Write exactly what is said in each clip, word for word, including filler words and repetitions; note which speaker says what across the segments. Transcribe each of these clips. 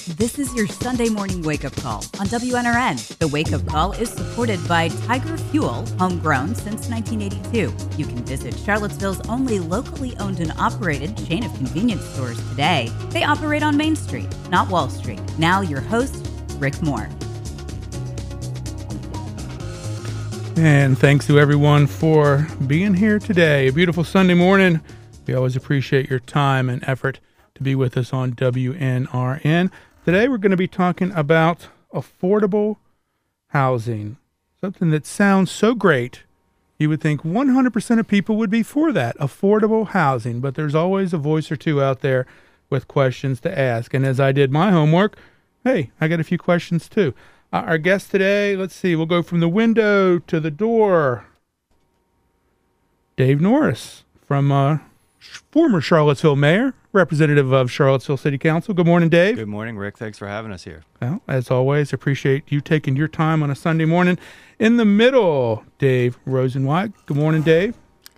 Speaker 1: This is your Sunday morning wake-up call on W N R N. The wake-up call is supported by Tiger Fuel, homegrown since nineteen eighty-two. You can visit Charlottesville's only locally owned and operated chain of convenience stores today. They operate on Main Street, not Wall Street. Now your host, Rick Moore.
Speaker 2: And thanks to everyone for being here today. A beautiful Sunday morning. We always appreciate your time and effort to be with us on W N R N. Today we're going to be talking about affordable housing, something that sounds so great. You would think one hundred percent of people would be for that, affordable housing, but there's always a voice or two out there with questions to ask. And as I did my homework, hey, I got a few questions too. Uh, our guest today, let's see, we'll go from the window to the door. Dave Norris from uh, former Charlottesville mayor, representative of Charlottesville City Council. Good morning, Dave.
Speaker 3: Good morning, Rick. Thanks for having us here.
Speaker 2: Well, as always, appreciate you taking your time on a Sunday morning. In the middle, Dave Rosenwald. Good morning, Dave.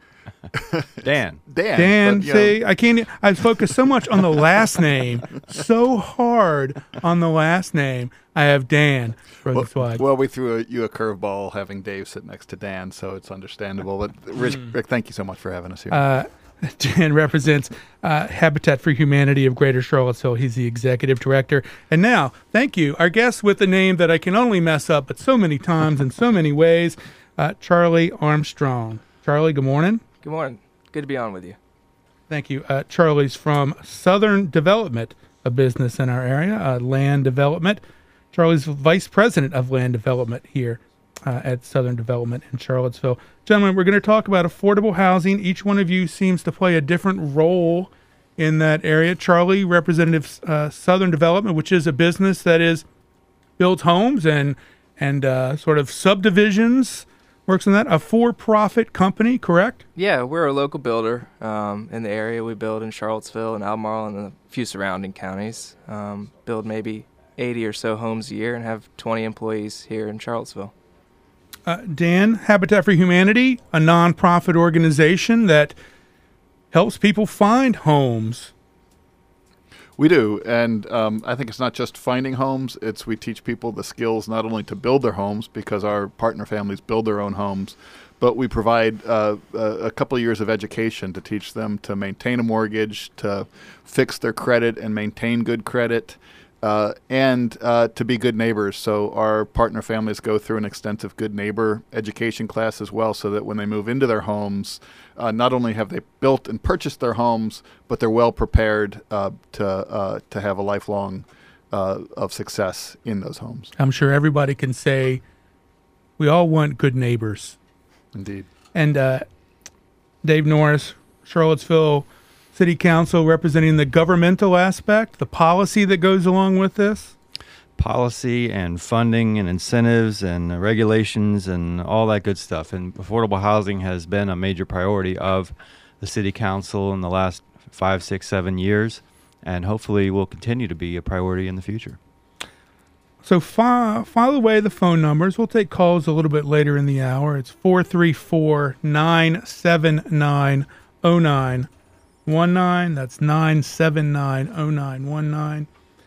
Speaker 3: Dan.
Speaker 4: Dan.
Speaker 2: Dan,
Speaker 4: but, you
Speaker 2: see,
Speaker 4: know,
Speaker 2: I can't, I focus so much on the last name, so hard on the last name. I have Dan Rosenzweig.
Speaker 4: well, well, we threw a, you a curveball having Dave sit next to Dan, so it's understandable. But Rick, Rick, thank you so much for having us here.
Speaker 2: Uh, Dan represents uh, Habitat for Humanity of Greater Charlottesville. He's the executive director. And now, thank you, our guest with the name that I can only mess up, but so many times in so many ways, uh, Charlie Armstrong. Charlie, good morning.
Speaker 5: Good morning. Good to be on with you.
Speaker 2: Thank you. Uh, Charlie's from Southern Development, a business in our area, uh, Land Development. Charlie's vice president of Land Development here uh, at Southern Development in Charlottesville. Gentlemen, we're going to talk about affordable housing. Each one of you seems to play a different role in that area. Charlie, representative uh, Southern Development, which is a business that is builds homes and and uh, sort of subdivisions, works on that. A for-profit company, correct?
Speaker 5: Yeah, we're a local builder um, in the area. We build in Charlottesville and Albemarle and a few surrounding counties. Um, build maybe eighty or so homes a year and have twenty employees here in Charlottesville.
Speaker 2: Uh, Dan, Habitat for Humanity, a nonprofit organization that helps people find homes.
Speaker 4: we do, and um, I think it's not just finding homes. It's we teach people the skills not only to build their homes, because our partner families build their own homes, but we provide uh, a, a couple of years of education to teach them to maintain a mortgage, to fix their credit and maintain good credit, Uh, and uh, to be good neighbors. So our partner families go through an extensive good neighbor education class as well, so that when they move into their homes, uh, not only have they built and purchased their homes, but they're well prepared uh, to uh, to have a lifelong uh, of success in those homes.
Speaker 2: I'm sure everybody can say we all want good neighbors.
Speaker 4: Indeed.
Speaker 2: And uh, Dave Norris, Charlottesville City Council, representing the governmental aspect, the policy that goes along with this?
Speaker 3: Policy and funding and incentives and uh, regulations and all that good stuff. And affordable housing has been a major priority of the City Council in the last five, six, seven years, and hopefully will continue to be a priority in the future.
Speaker 2: So file, file away the phone numbers. We'll take calls a little bit later in the hour. It's four three four, nine seven nine, oh nine one nine. That's nine seven nine, oh nine one nine.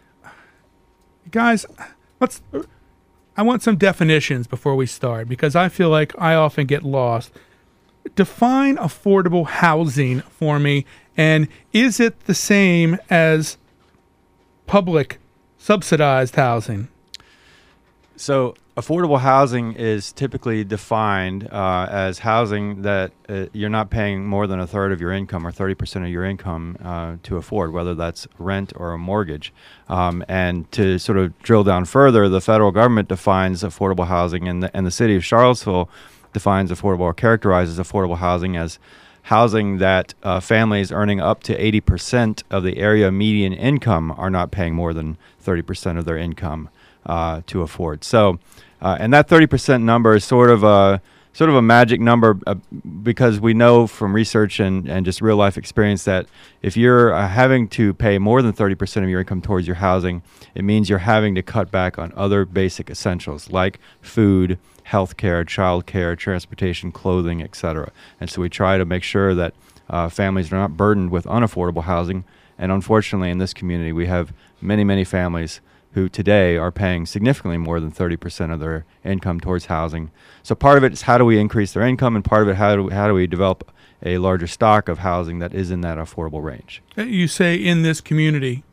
Speaker 2: Guys, let's. I want some definitions before we start, because I feel like I often get lost. Define affordable housing for me, and is it the same as public subsidized housing?
Speaker 3: So affordable housing is typically defined uh, as housing that uh, you're not paying more than a third of your income or thirty percent of your income uh, to afford, whether that's rent or a mortgage. Um, and to sort of drill down further, the federal government defines affordable housing, and the, and the city of Charlottesville defines affordable or characterizes affordable housing as housing that uh, families earning up to eighty percent of the area median income are not paying more than thirty percent of their income uh, to afford. So, uh, and that thirty percent number is sort of a sort of a magic number uh, because we know from research and, and just real life experience that if you're uh, having to pay more than thirty percent of your income towards your housing, it means you're having to cut back on other basic essentials like food, healthcare, childcare, transportation, clothing, et cetera. And so we try to make sure that uh, families are not burdened with unaffordable housing And unfortunately, in this community, we have many, many families who today are paying significantly more than thirty percent of their income towards housing. So part of it is how do we increase their income, and part of it, how do we, how do we develop a larger stock of housing that is in that affordable range.
Speaker 2: You say in this community.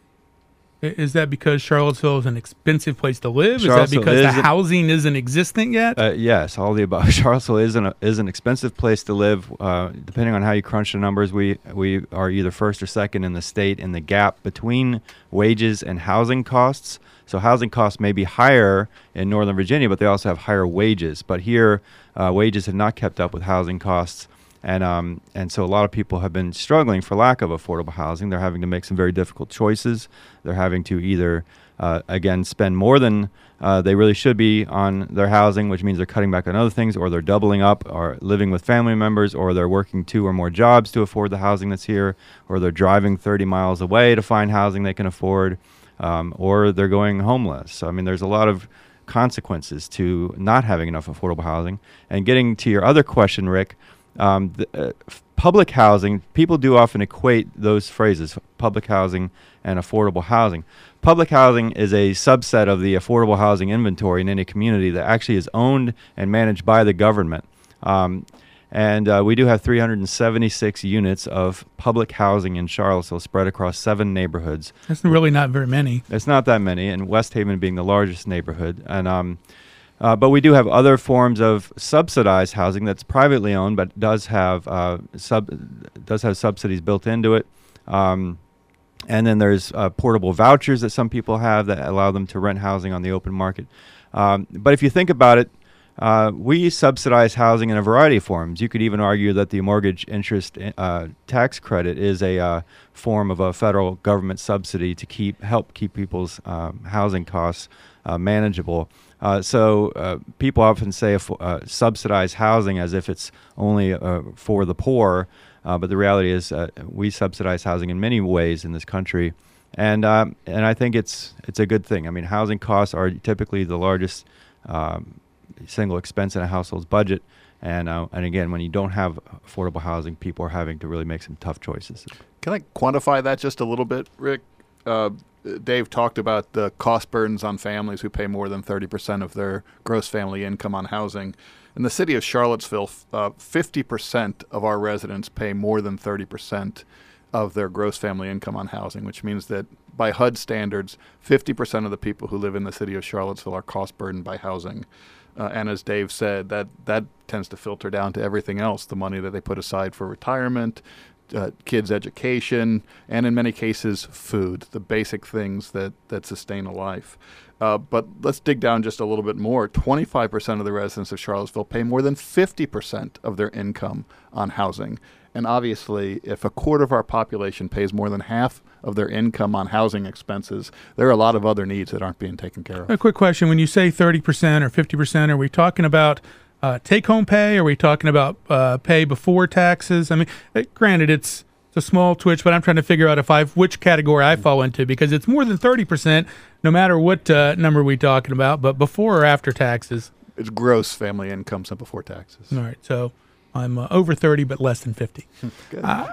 Speaker 2: Is that because Charlottesville is an expensive place to live? Is that because the housing isn't existent yet?
Speaker 3: Uh, yes, all the above. Charlottesville is an, is an expensive place to live. Uh, depending on how you crunch the numbers, we, we are either first or second in the state in the gap between wages and housing costs. So housing costs may be higher in Northern Virginia, but they also have higher wages. But here, uh, wages have not kept up with housing costs. And um, and so a lot of people have been struggling for lack of affordable housing. They're having to make some very difficult choices. They're having to either, uh, again, spend more than uh, they really should be on their housing, which means they're cutting back on other things, or they're doubling up or living with family members, or they're working two or more jobs to afford the housing that's here, or they're driving thirty miles away to find housing they can afford, um, or they're going homeless. So, I mean, there's a lot of consequences to not having enough affordable housing. And getting to your other question, Rick, Um, the, uh, f- public housing, people do often equate those phrases, public housing and affordable housing. Public housing is a subset of the affordable housing inventory in any community that actually is owned and managed by the government. Um, and uh, we do have three hundred seventy-six units of public housing in Charlottesville spread across seven neighborhoods.
Speaker 2: That's really not very many.
Speaker 3: It's not that many, and West Haven being the largest neighborhood. And um, Uh, but we do have other forms of subsidized housing that's privately owned, but does have uh, sub does have subsidies built into it. Um, and then there's uh, portable vouchers that some people have that allow them to rent housing on the open market. Um, but if you think about it, uh, we subsidize housing in a variety of forms. You could even argue that the mortgage interest uh, tax credit is a uh, form of a federal government subsidy to keep help keep people's um, housing costs uh, manageable. Uh, so uh, people often say uh, subsidize housing as if it's only uh, for the poor, uh, but the reality is uh, we subsidize housing in many ways in this country, and um, and I think it's it's a good thing. I mean, housing costs are typically the largest um, single expense in a household's budget, and uh, and again, when you don't have affordable housing, people are having to really make some tough choices.
Speaker 4: Can I quantify that just a little bit, Rick? Uh, Dave talked about the cost burdens on families who pay more than thirty percent of their gross family income on housing. In the city of Charlottesville, uh, fifty percent of our residents pay more than thirty percent of their gross family income on housing, which means that by H U D standards, fifty percent of the people who live in the city of Charlottesville are cost burdened by housing. Uh, and as Dave said, that, that tends to filter down to everything else, the money that they put aside for retirement, Uh, kids' education, and in many cases, food, the basic things that, that sustain a life. Uh, but let's dig down just a little bit more. twenty-five percent of the residents of Charlottesville pay more than fifty percent of their income on housing. And obviously, if a quarter of our population pays more than half of their income on housing expenses, there are a lot of other needs that aren't being taken care of.
Speaker 2: A quick question. When you say thirty percent or fifty percent, are we talking about Uh, take-home pay? Are we talking about uh, pay before taxes? I mean, uh, granted, it's, it's a small twitch, but I'm trying to figure out if I've which category I fall into, because it's more than thirty percent, no matter what uh, number we're talking about, but before or after taxes?
Speaker 4: It's gross family income and before taxes.
Speaker 2: All right, so I'm uh, over thirty, but less than fifty. uh,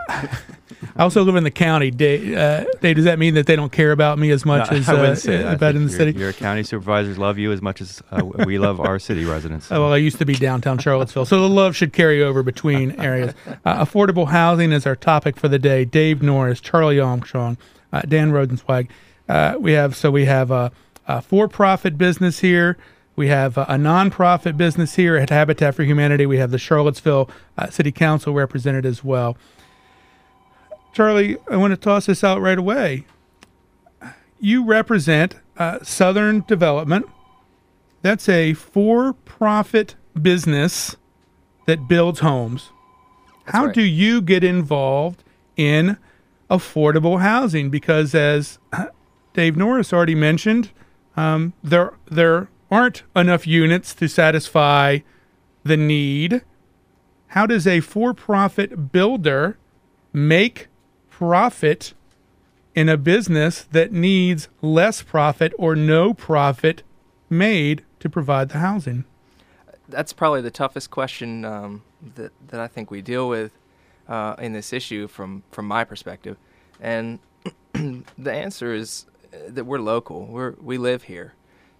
Speaker 2: I also live in the county. Dave, uh, Dave, does that mean that they don't care about me as much
Speaker 3: No,
Speaker 2: as
Speaker 3: I wouldn't
Speaker 2: uh,
Speaker 3: say that.
Speaker 2: about in the
Speaker 3: your,
Speaker 2: city?
Speaker 3: Your county supervisors love you as much as uh, we love our city residents.
Speaker 2: Oh, well, I used to be downtown Charlottesville, so the love should carry over between areas. Uh, affordable housing is our topic for the day. Dave Norris, Charlie Armstrong, uh, Dan Rosenzweig. Uh, we have so we have a, a for-profit business here. We have a, a nonprofit business here at Habitat for Humanity. We have the Charlottesville uh, City Council represented as well. Charlie, I want to toss this out right away. You represent uh, Southern Development. That's a for-profit business that builds homes.
Speaker 5: That's
Speaker 2: How
Speaker 5: right.
Speaker 2: do you get involved in affordable housing? Because as Dave Norris already mentioned, um, there there aren't enough units to satisfy the need. How does a for-profit builder make profit in a business that needs less profit or no profit made to provide the housing?
Speaker 5: That's probably the toughest question um, that that I think we deal with uh, in this issue from from my perspective, and the answer is that we're local. We're we live here,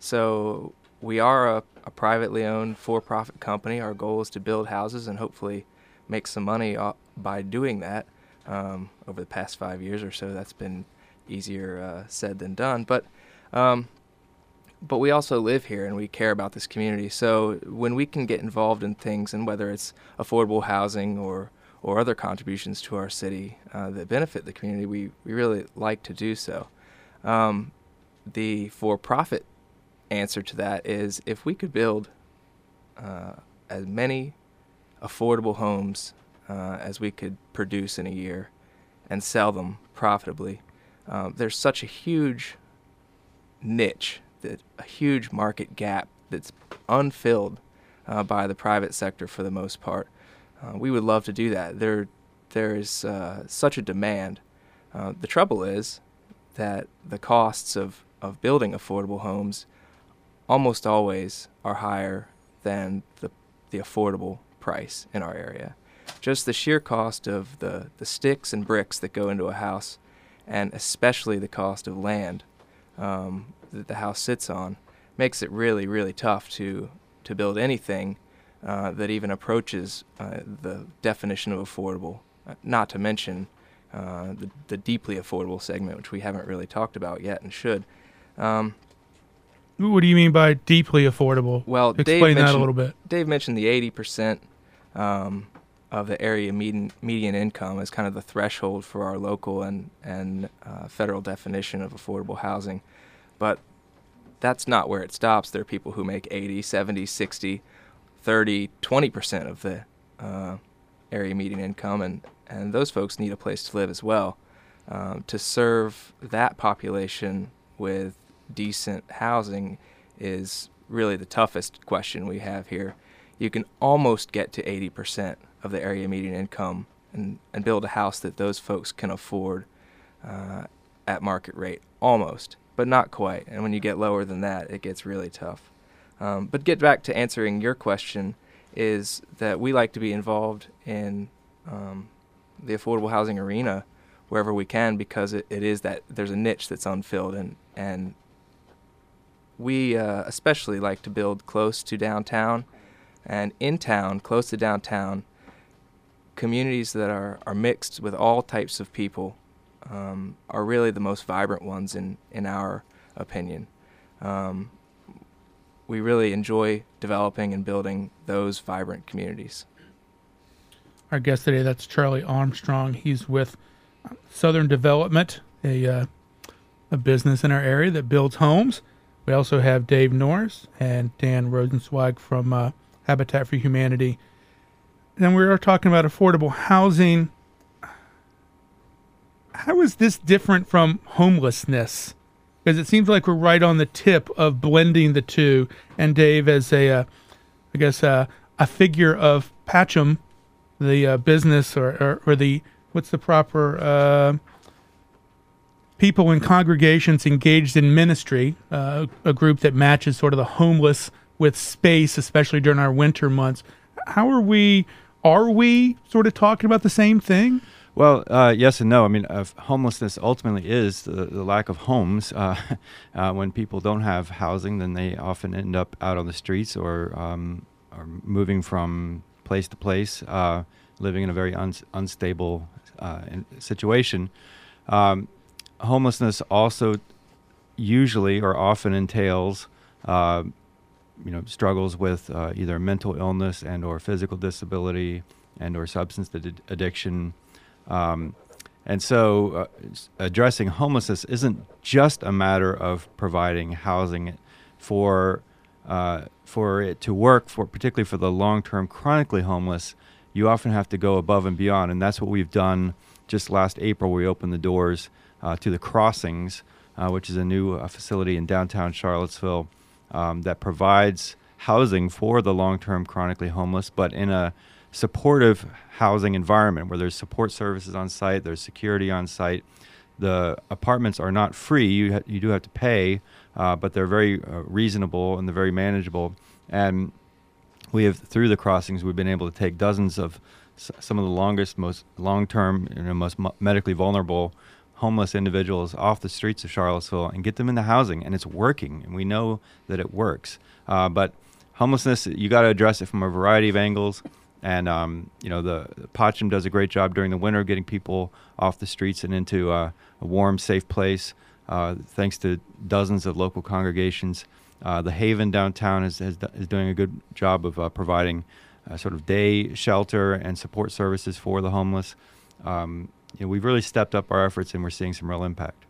Speaker 5: so we are a, a privately owned for-profit company. Our goal is to build houses and hopefully make some money by doing that. Um, over the past five years or so, that's been easier uh, said than done. But um, but we also live here and we care about this community. So when we can get involved in things, and whether it's affordable housing or or other contributions to our city uh, that benefit the community, we, we really like to do so. Um, the for-profit answer to that is if we could build uh, as many affordable homes uh, as we could produce in a year and sell them profitably, um, there's such a huge niche, that a huge market gap that's unfilled uh, by the private sector for the most part. Uh, we would love to do that. There, there is uh, such a demand. Uh, the trouble is that the costs of, of building affordable homes almost always are higher than the the affordable price in our area. Just the sheer cost of the, the sticks and bricks that go into a house, and especially the cost of land um, that the house sits on, makes it really, really tough to, to build anything Uh, that even approaches uh, the definition of affordable, uh, not to mention uh, the, the deeply affordable segment, which we haven't really talked about yet and should. Um,
Speaker 2: What do you mean by deeply affordable?
Speaker 5: well,
Speaker 2: Explain
Speaker 5: Dave
Speaker 2: that a little bit.
Speaker 5: Dave mentioned the eighty percent um, of the area median, median income as kind of the threshold for our local and, and uh, federal definition of affordable housing. But that's not where it stops. There are people who make eighty, seventy, sixty, thirty, twenty percent of the uh, area median income, and, and those folks need a place to live as well. Um, to serve that population with decent housing is really the toughest question we have here. You can almost get to eighty percent of the area median income and, and build a house that those folks can afford uh, at market rate, almost, but not quite. And when you get lower than that, it gets really tough. Um, but get back to answering your question, is that we like to be involved in um, the affordable housing arena wherever we can, because it, it is that there's a niche that's unfilled, and and we uh, especially like to build close to downtown, and in town, close to downtown, communities that are, are mixed with all types of people um, are really the most vibrant ones in, in our opinion. Um, we really enjoy developing and building those vibrant communities.
Speaker 2: Our guest today, that's Charlie Armstrong. He's with Southern Development, a uh, a business in our area that builds homes. We also have Dave Norris and Dan Rosenzweig from uh, Habitat for Humanity. And we are talking about affordable housing. How is this different from homelessness? Because it seems like we're right on the tip of blending the two. And Dave, as a, uh, I guess, uh, a figure of Patcham, the uh, business or, or, or the, what's the proper, uh, people in congregations engaged in ministry, uh, a group that matches sort of the homeless with space, especially during our winter months. How are we, are we sort of talking about the same thing?
Speaker 3: Well, uh, yes and no. I mean, uh, homelessness ultimately is the, the lack of homes. Uh, uh, when people don't have housing, then they often end up out on the streets or, um, or moving from place to place, uh, living in a very un- unstable uh, in- situation. Um, homelessness also usually or often entails, uh, you know, struggles with uh, either mental illness and or physical disability and or substance ad- addiction. Um, and so uh, addressing homelessness isn't just a matter of providing housing for uh, for it to work, for particularly for the long-term chronically homeless. You often have to go above and beyond, and that's what we've done. Just last April, we opened the doors uh, to the Crossings, uh, which is a new uh, facility in downtown Charlottesville um, that provides housing for the long-term chronically homeless, but in a supportive housing environment where there's support services on site, there's security on site. The apartments are not free. You ha- you do have to pay, uh, but they're very uh, reasonable and they're very manageable. And we have, through the Crossings, we've been able to take dozens of s- some of the longest, most long-term, you know, most mo- medically vulnerable homeless individuals off the streets of Charlottesville and get them into housing, and it's working, and we know that it works. Uh, but homelessness, you got to address it from a variety of angles, and um, you know the, the Potcham does a great job during the winter getting people off the streets and into uh, a warm, safe place, uh, thanks to dozens of local congregations. Uh, the Haven downtown is, is, is doing a good job of uh, providing uh, sort of day shelter and support services for the homeless. Um, you know, we've really stepped up our efforts, and we're seeing some real impact.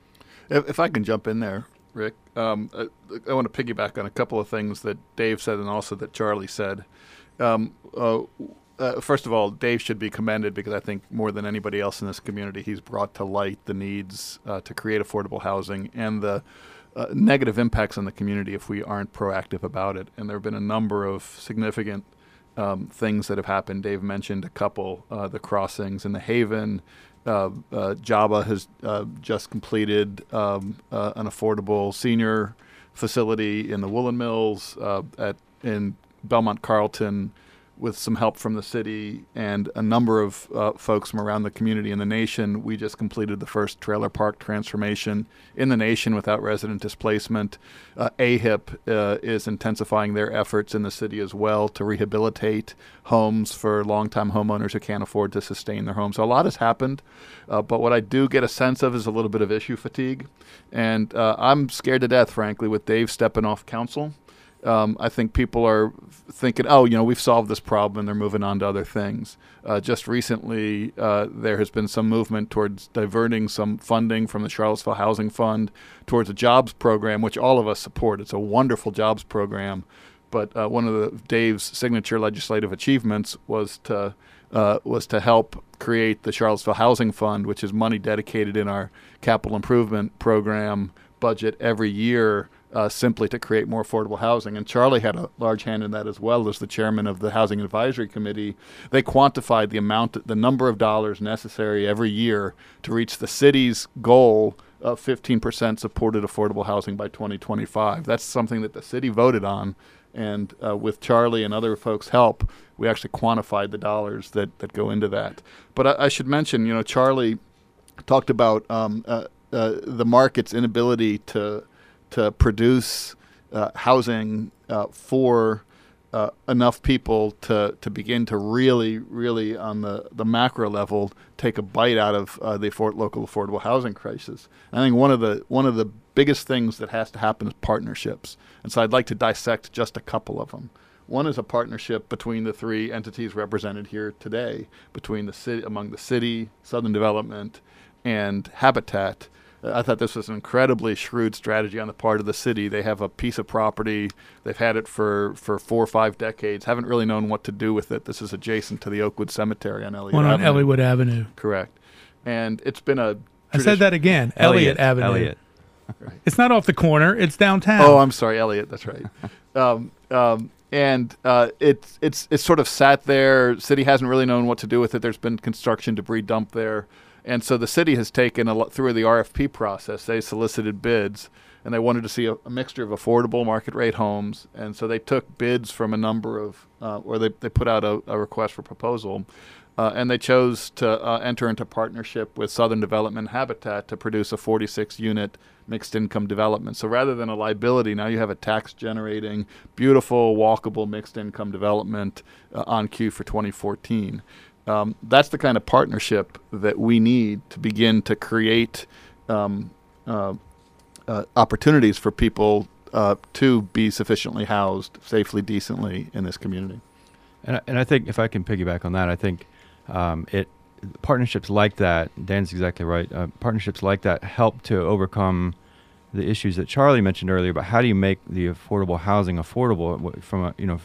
Speaker 4: If, if I can jump in there, Rick, um, I, I want to piggyback on a couple of things that Dave said and also that Charlie said. Um, uh, uh, first of all, Dave should be commended because I think more than anybody else in this community, he's brought to light the needs uh, to create affordable housing and the uh, negative impacts on the community if we aren't proactive about it. And there have been a number of significant um, things that have happened. Dave mentioned a couple, uh, the crossings in the Haven. Uh, uh, Java has uh, just completed um, uh, an affordable senior facility in the Woolen Mills, uh, at in Belmont Carlton, with some help from the city and a number of uh, folks from around the community and the nation. We just completed the first trailer park transformation in the nation without resident displacement. Uh, A H I P uh, is intensifying their efforts in the city as well to rehabilitate homes for longtime homeowners who can't afford to sustain their homes. So a lot has happened, uh, but what I do get a sense of is a little bit of issue fatigue. And uh, I'm scared to death, frankly, with Dave stepping off council. Um, I think people are thinking, oh, you know, we've solved this problem, and they're moving on to other things. Uh, just recently, uh, there has been some movement towards diverting some funding from the Charlottesville Housing Fund towards a jobs program, which all of us support. It's a wonderful jobs program. But uh, one of the, Dave's signature legislative achievements was to uh, was to help create the Charlottesville Housing Fund, which is money dedicated in our capital improvement program budget every year, Uh, simply to create more affordable housing. And Charlie had a large hand in that as well as the chairman of the Housing Advisory Committee. They quantified the amount, the number of dollars necessary every year to reach the city's goal of fifteen percent supported affordable housing by twenty twenty-five. That's something that the city voted on. And uh, with Charlie and other folks' help, we actually quantified the dollars that, that go into that. But I, I should mention, you know, Charlie talked about um, uh, uh, the market's inability to to produce uh, housing uh, for uh, enough people to, to begin to really, really on the, the macro level take a bite out of uh, the afford- local affordable housing crisis. And I think one of the one of the biggest things that has to happen is partnerships. And so I'd like to dissect just a couple of them. One is a partnership between the three entities represented here today, between the city, among the city, Southern Development, and Habitat. I thought this was an incredibly shrewd strategy on the part of the city. They have a piece of property. They've had it for, for four or five decades, haven't really known what to do with it. This is adjacent to the Oakwood Cemetery on Elliott
Speaker 2: One on
Speaker 4: Avenue.
Speaker 2: Elliowood Avenue.
Speaker 4: Correct. And it's been a
Speaker 2: I said that again. Elliott, Avenue.
Speaker 3: Elliott.
Speaker 4: Right.
Speaker 2: It's not off the corner. It's downtown.
Speaker 4: Oh, I'm sorry, Elliott. That's right. um, um, and uh, it's it's it's sort of sat there. City hasn't really known what to do with it. There's been construction debris dumped there. And so the city has taken a lot through the R F P process. They solicited bids, and they wanted to see a, a mixture of affordable market rate homes. And so they took bids from a number of, uh, or they, they put out a, a request for proposal, uh, and they chose to uh, enter into partnership with Southern Development Habitat to produce a forty-six unit mixed income development. So rather than a liability, now you have a tax generating, beautiful, walkable mixed income development uh, on queue for twenty fourteen. Um, that's the kind of partnership that we need to begin to create um, uh, uh, opportunities for people uh, to be sufficiently housed safely, decently in this community.
Speaker 3: And I, and I think if I can piggyback on that, I think um, it partnerships like that, Dan's exactly right, uh, partnerships like that help to overcome the issues that Charlie mentioned earlier about how do you make the affordable housing affordable from a, you know,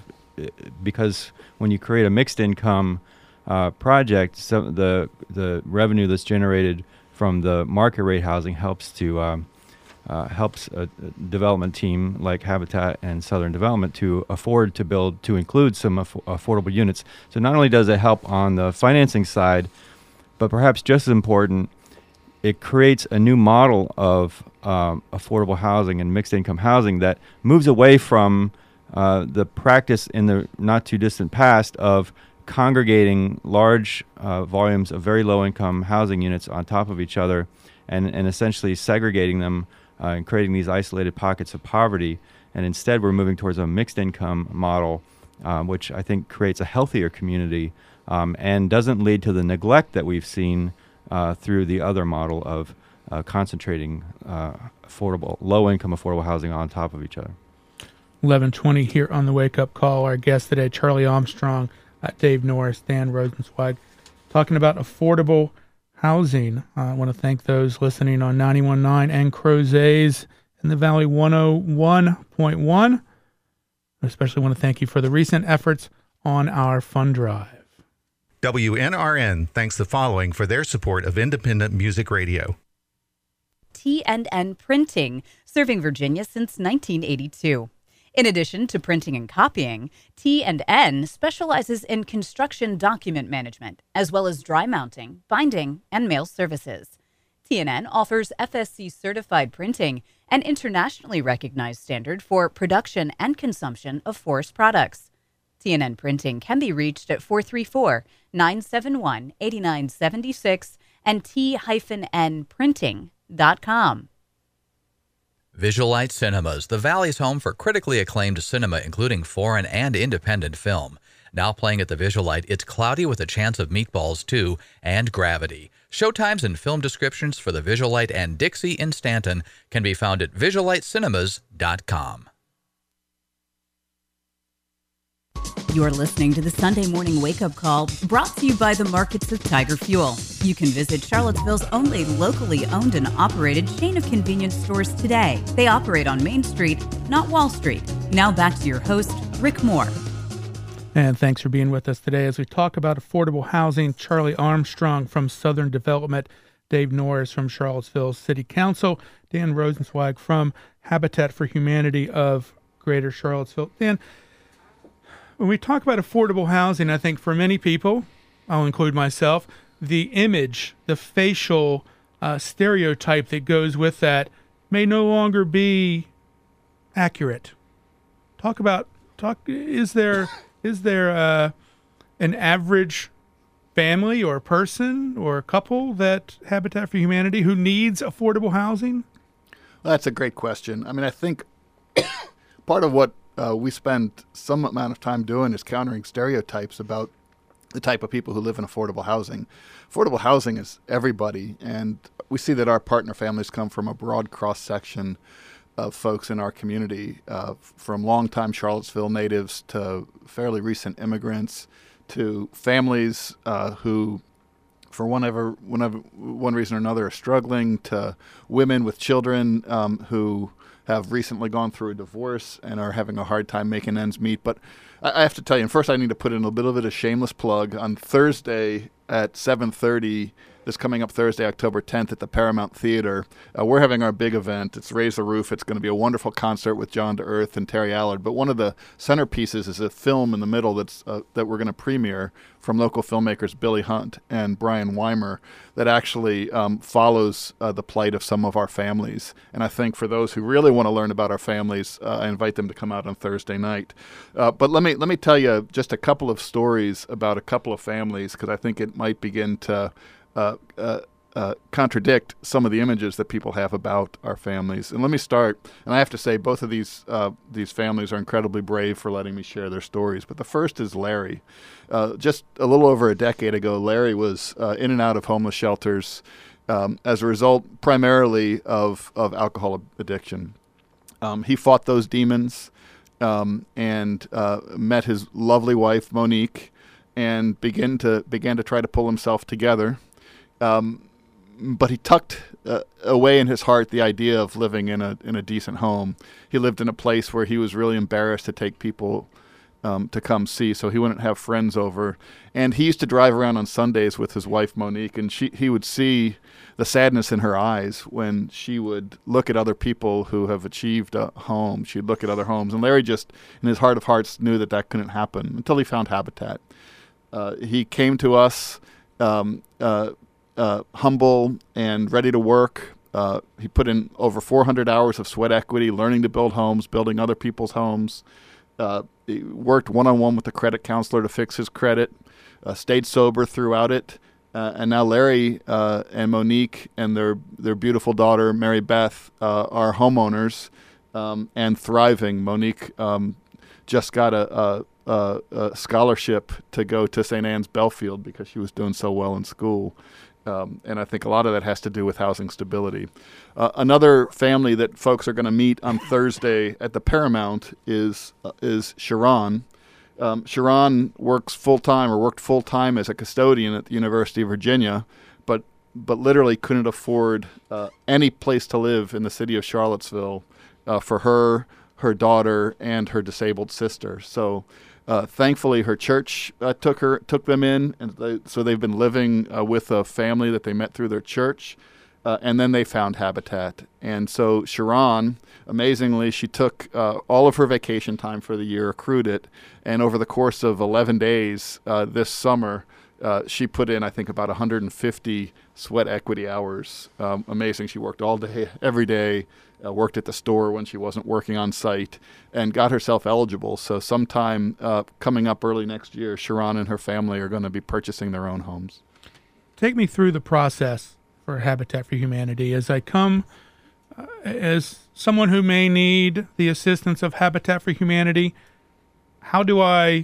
Speaker 3: because when you create a mixed income Uh, project, so the the revenue that's generated from the market rate housing helps to um, uh, helps a, a development team like Habitat and Southern Development to afford to build to include some aff- affordable units. So not only does it help on the financing side, but perhaps just as important, it creates a new model of um, affordable housing and mixed income housing that moves away from uh, the practice in the not too distant past of congregating large uh, volumes of very low-income housing units on top of each other and, and essentially segregating them uh, and creating these isolated pockets of poverty. And instead, we're moving towards a mixed income model, um, which I think creates a healthier community um, and doesn't lead to the neglect that we've seen uh, through the other model of uh, concentrating uh, affordable, low-income affordable housing on top of each other.
Speaker 2: eleven twenty here on the Wake Up Call. Our guest today, Charlie Armstrong, uh, Dave Norris, Dan Rosenzweig, talking about affordable housing. Uh, I want to thank those listening on ninety-one point nine and Crozets in the Valley one oh one point one. I especially want to thank you for the recent efforts on our fund drive.
Speaker 6: W N R N thanks the following for their support of independent music radio.
Speaker 1: T and N Printing, serving Virginia since nineteen eighty-two. In addition to printing and copying, T and N specializes in construction document management, as well as dry mounting, binding, and mail services. T and N offers F S C-certified printing, an internationally recognized standard for production and consumption of forest products. T and N Printing can be reached at four three four, nine seven one, eight nine seven six and T N printing dot com.
Speaker 7: Visualite Cinemas, the Valley's home for critically acclaimed cinema, including foreign and independent film. Now playing at the Visualite, It's Cloudy with a Chance of Meatballs two and Gravity. Showtimes and film descriptions for the Visualite and Dixie in Stanton can be found at visualite cinemas dot com.
Speaker 1: You're listening to the Sunday Morning Wake Up Call, brought to you by the markets of Tiger Fuel. You can visit Charlottesville's only locally owned and operated chain of convenience stores today. They operate on Main Street, not Wall Street. Now back to your host, Rick Moore.
Speaker 2: And thanks for being with us today as we talk about affordable housing. Charlie Armstrong from Southern Development, Dave Norris from Charlottesville City Council, Dan Rosenzweig from Habitat for Humanity of Greater Charlottesville. Dan, when we talk about affordable housing, I think for many people, I'll include myself, the image, the facial uh, stereotype that goes with that may no longer be accurate. Talk about, talk, is there, is there uh, an average family or person or couple that Habitat for Humanity who needs affordable housing?
Speaker 4: Well, that's a great question. I mean, I think part of what Uh, we spend some amount of time doing is countering stereotypes about the type of people who live in affordable housing. Affordable housing is everybody, and we see that our partner families come from a broad cross-section of folks in our community, uh, from longtime Charlottesville natives to fairly recent immigrants to families uh, who, for whatever, whenever, one reason or another, are struggling, to women with children um, who have recently gone through a divorce and are having a hard time making ends meet. But I, I have to tell you, and first I need to put in a little bit of shameless plug. On Thursday at seven thirty, this coming up Thursday, October tenth, at the Paramount Theater, uh, we're having our big event. It's Raise the Roof. It's going to be a wonderful concert with John DeEarth and Terry Allard. But one of the centerpieces is a film in the middle that's uh, that we're going to premiere from local filmmakers Billy Hunt and Brian Weimer that actually um, follows uh, the plight of some of our families. And I think for those who really want to learn about our families, uh, I invite them to come out on Thursday night. Uh, but let me let me tell you just a couple of stories about a couple of families, because I think it might begin to Uh, uh, uh, contradict some of the images that people have about our families. And let me start, and I have to say both of these uh, these families are incredibly brave for letting me share their stories. But the first is Larry. Uh, just a little over a decade ago, Larry was uh, in and out of homeless shelters um, as a result primarily of, of alcohol addiction. Um, he fought those demons um, and uh, met his lovely wife, Monique, and began to began to try to pull himself together. Um, but he tucked uh, away in his heart the idea of living in a in a decent home. He lived in a place where he was really embarrassed to take people um, to come see, so he wouldn't have friends over. And he used to drive around on Sundays with his wife Monique, and she he would see the sadness in her eyes when she would look at other people who have achieved a home. She'd look at other homes, and Larry just, in his heart of hearts, knew that that couldn't happen until he found Habitat. Uh, he came to us. Um, uh, Uh, humble and ready to work. Uh, he put in over four hundred hours of sweat equity, learning to build homes, building other people's homes. Uh, he worked one-on-one with the credit counselor to fix his credit, uh, stayed sober throughout it, Uh, and now Larry uh, and Monique and their their beautiful daughter Mary Beth uh, are homeowners um, and thriving. Monique um, just got a, a, a, a scholarship to go to Saint Anne's Belfield because she was doing so well in school. Um, and I think a lot of that has to do with housing stability. Uh, another family that folks are going to meet on Thursday at the Paramount is uh, is Sharon. Um, Sharon works full-time or worked full-time as a custodian at the University of Virginia, but but literally couldn't afford uh, any place to live in the city of Charlottesville uh, for her, her daughter, and her disabled sister. So uh, thankfully her church uh, took her took them in, and they, so they've been living uh, with a family that they met through their church. Uh, and then they found Habitat. And so Sharon, amazingly, she took uh, all of her vacation time for the year, accrued it, and over the course of eleven days uh, this summer, uh, she put in, I think, about one hundred fifty sweat equity hours. Um, amazing. She worked all day, every day, uh, worked at the store when she wasn't working on site, and got herself eligible. So sometime uh, coming up early next year, Sharon and her family are going to be purchasing their own homes.
Speaker 2: Take me through the process for Habitat for Humanity as I come uh, as someone who may need the assistance of Habitat for Humanity. How do I,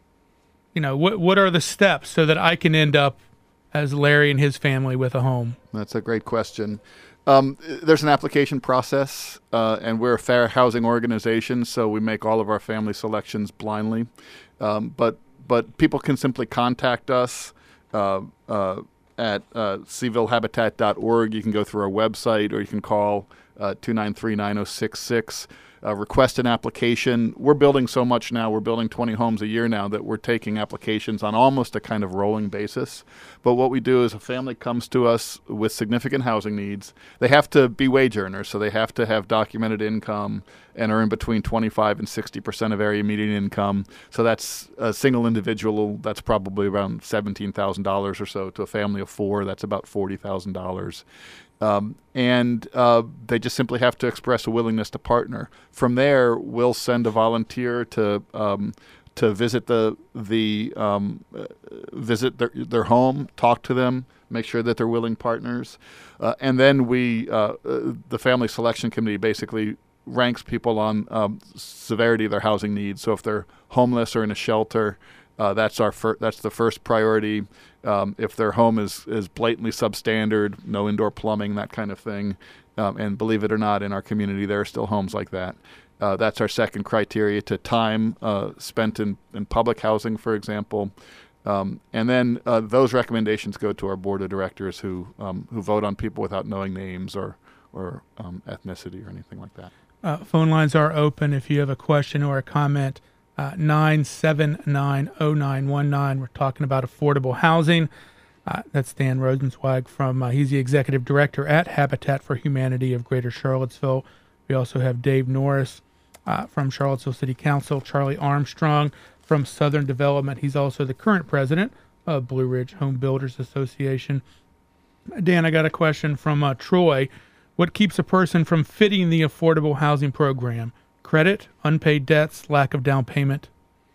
Speaker 2: you know, what what are the steps so that I can end up as Larry and his family with a home?
Speaker 4: That's a great question. Um, there's an application process, uh, and we're a fair housing organization, so we make all of our family selections blindly. Um, but but people can simply contact us uh, uh, at uh, seaville habitat dot org. You can go through our website, or you can call uh, two nine three, nine oh six six. Uh, request an application. We're building so much now. We're building twenty homes a year now that we're taking applications on almost a kind of rolling basis. But what we do is a family comes to us with significant housing needs. They have to be wage earners, so they have to have documented income and earn between twenty-five and sixty percent of area median income. So that's a single individual. That's probably around seventeen thousand dollars or so. To a family of four, that's about forty thousand dollars. Um, and uh, they just simply have to express a willingness to partner. From there, we'll send a volunteer to um, to visit the the um, uh, visit their their home, talk to them, make sure that they're willing partners, uh, and then we uh, uh, the family selection committee basically ranks people on um, severity of their housing needs. So if they're homeless or in a shelter, uh, that's our fir- that's the first priority. Um, if their home is, is blatantly substandard, no indoor plumbing, that kind of thing, um, and believe it or not, in our community there are still homes like that. Uh, that's our second criteria to time uh, spent in, in public housing, for example. Um, and then uh, those recommendations go to our board of directors who um, who vote on people without knowing names or, or um, ethnicity or anything like that.
Speaker 2: Uh, phone lines are open if you have a question or a comment. Uh, nine seven nine, oh nine one nine. We're talking about affordable housing. Uh, that's Dan Rosenzweig from, uh, he's the executive director at Habitat for Humanity of Greater Charlottesville. We also have Dave Norris uh, from Charlottesville City Council, Charlie Armstrong from Southern Development. He's also the current president of Blue Ridge Home Builders Association. Dan, I got a question from uh, Troy. What keeps a person from fitting the affordable housing program? Credit, unpaid debts, lack of down payment?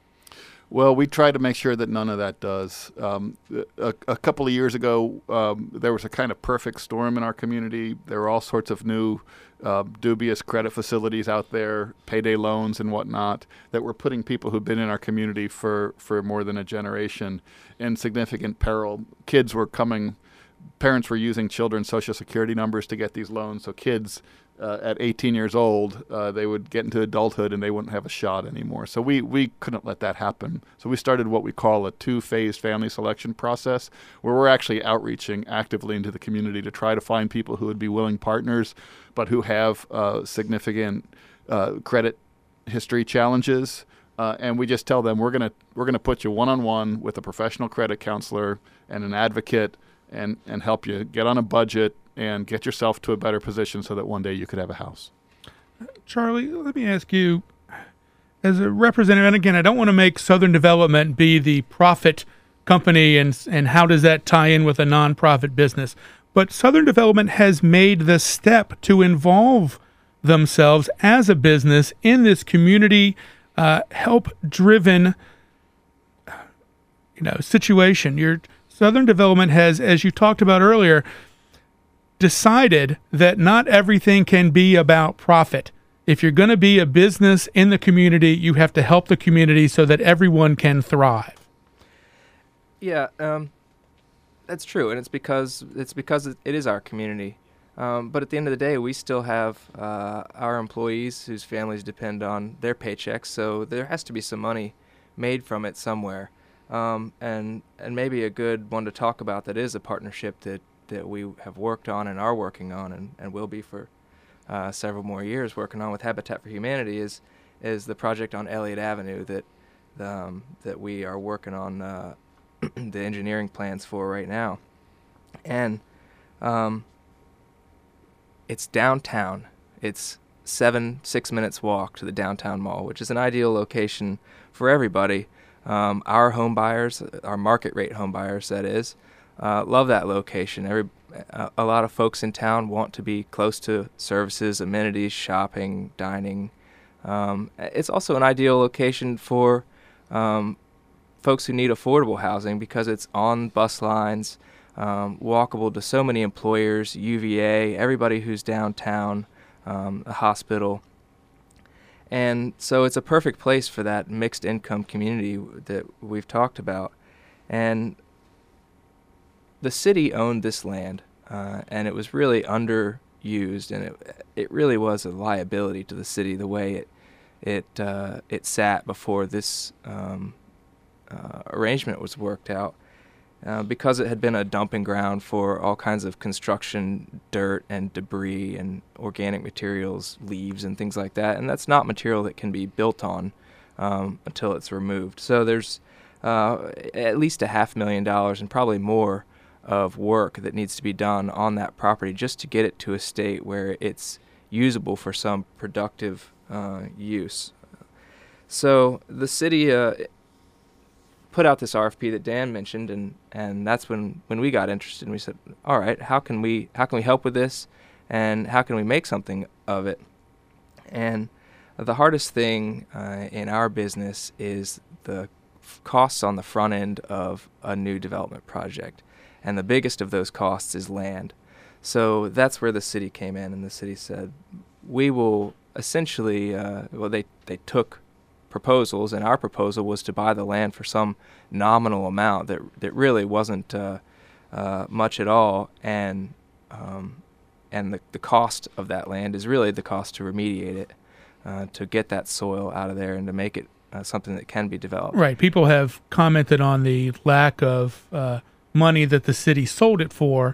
Speaker 4: Well, we try to make sure that none of that does. Um, a, a couple of years ago, um, there was a kind of perfect storm in our community. There were all sorts of new uh, dubious credit facilities out there, payday loans and whatnot, that were putting people who've been in our community for, for more than a generation in significant peril. Kids were coming, parents were using children's Social Security numbers to get these loans, so kids Uh, at eighteen years old, uh, they would get into adulthood and they wouldn't have a shot anymore. So we, we couldn't let that happen. So we started what we call a two-phase family selection process, where we're actually outreaching actively into the community to try to find people who would be willing partners, but who have uh, significant uh, credit history challenges. Uh, and we just tell them we're gonna we're gonna put you one-on-one with a professional credit counselor and an advocate, and and help you get on a budget and get yourself to a better position so that one day you could have a house.
Speaker 2: Charlie, let me ask you, as a representative, and again, I don't want to make Southern Development be the profit company, and and how does that tie in with a nonprofit business? But Southern Development has made the step to involve themselves as a business in this community uh, help-driven, you know, situation. You're Southern Development has, as you talked about earlier, decided that not everything can be about profit. If you're going to be a business in the community, you have to help the community so that everyone can thrive.
Speaker 5: Yeah, um, that's true, and it's because it's because it is our community. Um, but at the end of the day, we still have uh, our employees whose families depend on their paychecks, so there has to be some money made from it somewhere. Um, and and maybe a good one to talk about that is a partnership that, that we have worked on and are working on and, and will be for uh, several more years working on with Habitat for Humanity is is the project on Elliott Avenue that um, that we are working on uh, the engineering plans for right now. And um, it's downtown. It's seven, six minutes walk to the downtown mall, which is an ideal location for everybody. Um, our home buyers, our market rate home buyers, that is, uh, love that location. Every, a, a lot of folks in town want to be close to services, amenities, shopping, dining. Um, it's also an ideal location for um, folks who need affordable housing because it's on bus lines, um, walkable to so many employers, U V A, everybody who's downtown, um, a hospital. And so it's a perfect place for that mixed income community that we've talked about. And the city owned this land, uh, and it was really underused, and it it really was a liability to the city the way it it uh, it sat before this um, uh, arrangement was worked out. Uh, because it had been a dumping ground for all kinds of construction dirt and debris and organic materials, leaves and things like that. And that's not material that can be built on um, until it's removed. So there's uh, at least a half million dollars and probably more of work that needs to be done on that property just to get it to a state where it's usable for some productive uh, use. So the city uh, put out this R F P that Dan mentioned, and, and that's when, when we got interested. And we said, all right, how can we how can we help with this, and how can we make something of it? And the hardest thing uh, in our business is the f- costs on the front end of a new development project, and the biggest of those costs is land. So that's where the city came in, and the city said, we will essentially, uh, well, they, they took proposals, and our proposal was to buy the land for some nominal amount that that really wasn't uh, uh, much at all, and um, and the the cost of that land is really the cost to remediate it, uh, to get that soil out of there and to make it uh, something that can be developed.
Speaker 2: Right. People have commented on the lack of uh, money that the city sold it for,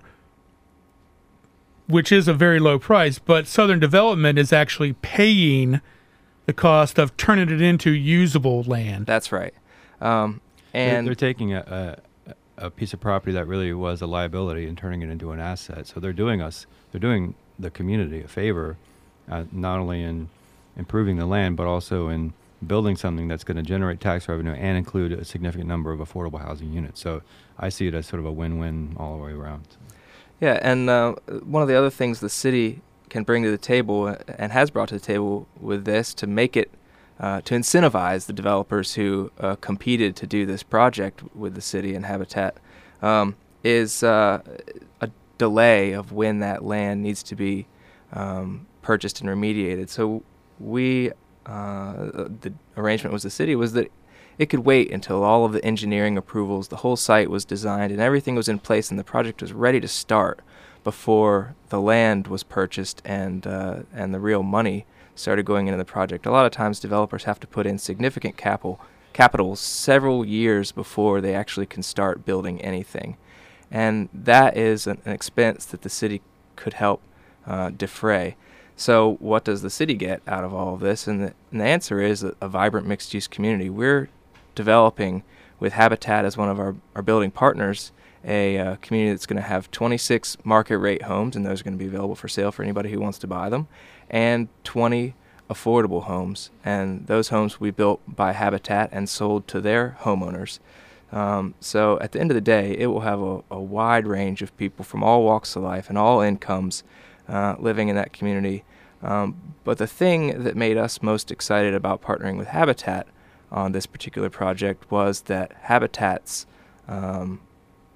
Speaker 2: which is a very low price, but Southern Development is actually paying the cost of turning it into usable land.
Speaker 5: That's right. Um, and
Speaker 3: they're, they're taking a, a a piece of property that really was a liability and turning it into an asset. So they're doing us, they're doing the community a favor, uh, not only in improving the land, but also in building something that's going to generate tax revenue and include a significant number of affordable housing units. So I see it as sort of a win-win all the way around.
Speaker 5: Yeah, and uh, one of the other things the city can bring to the table and has brought to the table with this to make it, uh, to incentivize the developers who uh, competed to do this project with the city and Habitat, um, is uh, a delay of when that land needs to be um, purchased and remediated. So we, uh, the arrangement with the city was that it could wait until all of the engineering approvals, the whole site was designed and everything was in place and the project was ready to start before the land was purchased and uh, and the real money started going into the project. A lot of times developers have to put in significant capital capital several years before they actually can start building anything. And that is an, an expense that the city could help uh, defray. So what does the city get out of all of this? And the, and the answer is a, a vibrant mixed-use community. We're developing with Habitat as one of our, our building partners a uh, community that's going to have twenty-six market rate homes, and those are going to be available for sale for anybody who wants to buy them, and twenty affordable homes. And those homes will be built by Habitat and sold to their homeowners. Um, so at the end of the day, it will have a, a wide range of people from all walks of life and all incomes uh, living in that community. Um, but the thing that made us most excited about partnering with Habitat on this particular project was that Habitat's um,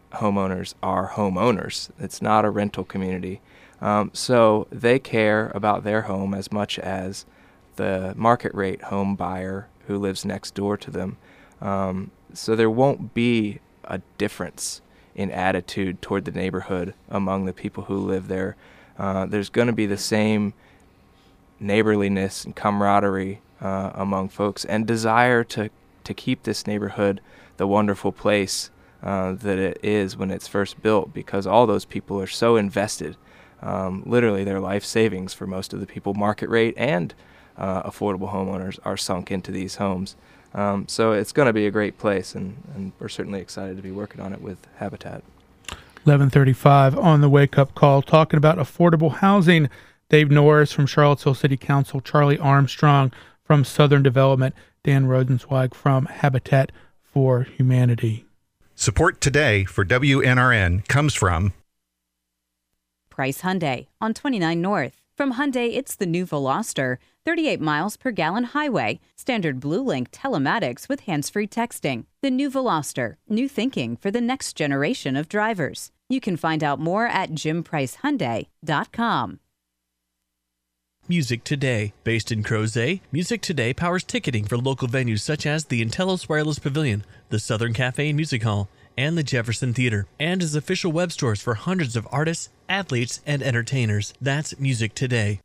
Speaker 5: homeowners are homeowners. It's not a rental community. Um, so they care about their home as much as the market rate home buyer who lives next door to them. Um, so there won't be a difference in attitude toward the neighborhood among the people who live there. Uh, there's going to be the same neighborliness and camaraderie uh, among folks, and desire to, to keep this neighborhood the wonderful place uh, that it is when it's first built, because all those people are so invested. Um, literally their life savings for most of the people, market rate and uh, affordable homeowners, are sunk into these homes. Um, so it's going to be a great place, and, and we're certainly excited to be working on it with Habitat.
Speaker 2: eleven thirty-five on the Wake Up Call, talking about affordable housing. Dave Norris from Charlottesville City Council, Charlie Armstrong from Southern Development, Dan Rosenzweig from Habitat for Humanity.
Speaker 6: Support today for W N R N comes from
Speaker 1: Price Hyundai on twenty-nine North. From Hyundai, it's the new Veloster, thirty-eight miles per gallon highway, standard BlueLink telematics with hands-free texting. The new Veloster, new thinking for the next generation of drivers. You can find out more at jim price hyundai dot com.
Speaker 8: Music Today. Based in Crozet, Music Today powers ticketing for local venues such as the Intellos Wireless Pavilion, the Southern Cafe and Music Hall, and the Jefferson Theater, and is official web stores for hundreds of artists, athletes, and entertainers. That's Music Today.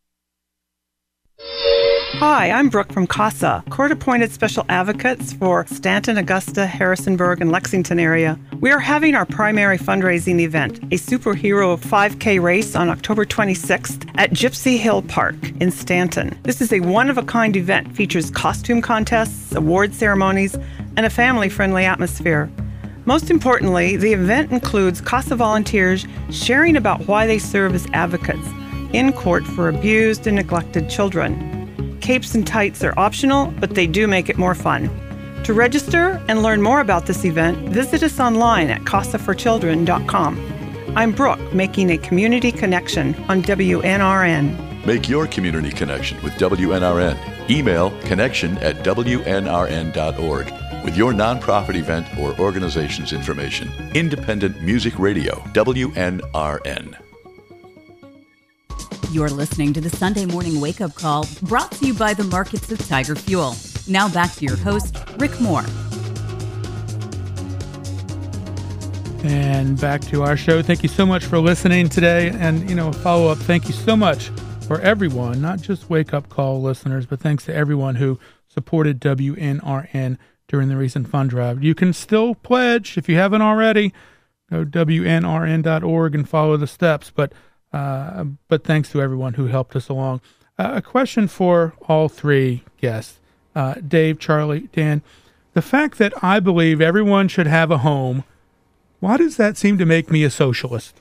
Speaker 9: Hi, I'm Brooke from CASA, court-appointed special advocates for Stanton, Augusta, Harrisonburg, and Lexington area. We are having our primary fundraising event, a superhero five K race on October twenty-sixth at Gypsy Hill Park in Stanton. This is a one-of-a-kind event, features costume contests, award ceremonies, and a family-friendly atmosphere. Most importantly, the event includes CASA volunteers sharing about why they serve as advocates in court for abused and neglected children. Capes and tights are optional, but they do make it more fun. To register and learn more about this event, visit us online at casa for children dot com. I'm Brooke, making a community connection on W N R N.
Speaker 10: Make your community connection with W N R N. Email connection at W N R N dot org with your nonprofit event or organization's information. Independent Music Radio, W N R N.
Speaker 1: You're listening to the Sunday Morning Wake Up Call, brought to you by the markets of Tiger Fuel. Now back to your host, Rick Moore.
Speaker 2: And back to our show. Thank you so much for listening today. And, you know, follow up, thank you so much for everyone, not just Wake Up Call listeners, but thanks to everyone who supported W N R N during the recent fund drive. You can still pledge if you haven't already. Go to W N R N dot org and follow the steps. But Uh, but thanks to everyone who helped us along. Uh, a question for all three guests, uh, Dave, Charlie, Dan. The fact that I believe everyone should have a home, why does that seem to make me a socialist?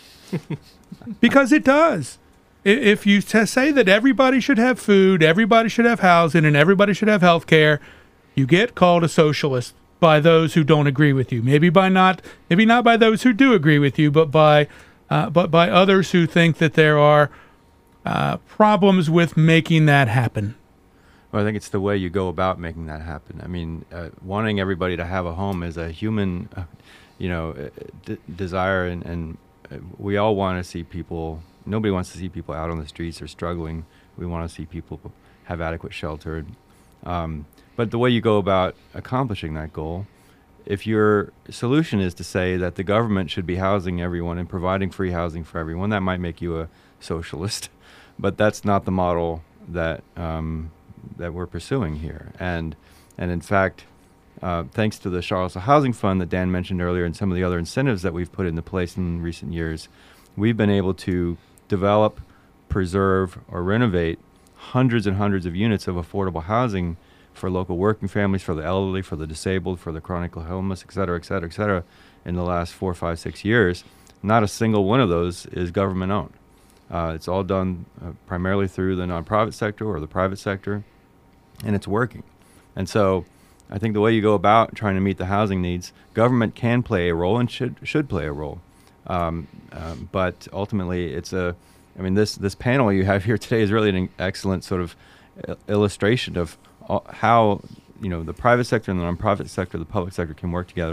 Speaker 2: Because it does. If you t- say that everybody should have food, everybody should have housing, and everybody should have health care, you get called a socialist by those who don't agree with you. Maybe by not, maybe not by those who do agree with you, but by Uh, but by others who think that there are uh, problems with making that happen.
Speaker 3: Well, I think it's the way you go about making that happen. I mean, uh, wanting everybody to have a home is a human, uh, you know, d- desire, and, and we all want to see people. Nobody wants to see people out on the streets or struggling. We want to see people have adequate shelter. Um, but the way you go about accomplishing that goal, if your solution is to say that the government should be housing everyone and providing free housing for everyone, that might make you a socialist. But that's not the model that um, that we're pursuing here. And and in fact, uh, thanks to the Charlottesville Housing Fund that Dan mentioned earlier and some of the other incentives that we've put into place in recent years, we've been able to develop, preserve, or renovate hundreds and hundreds of units of affordable housing for local working families, for the elderly, for the disabled, for the chronically homeless, et cetera, et cetera, et cetera, in the last four, five, six years. Not a single one of those is government-owned. Uh, it's all done uh, primarily through the nonprofit sector or the private sector, and it's working. And so I think the way you go about trying to meet the housing needs, government can play a role and should should play a role. Um, um, but ultimately, it's a, I mean, this, this panel you have here today is really an excellent sort of uh, illustration of how, you know, the private sector and the nonprofit sector, the public sector can work together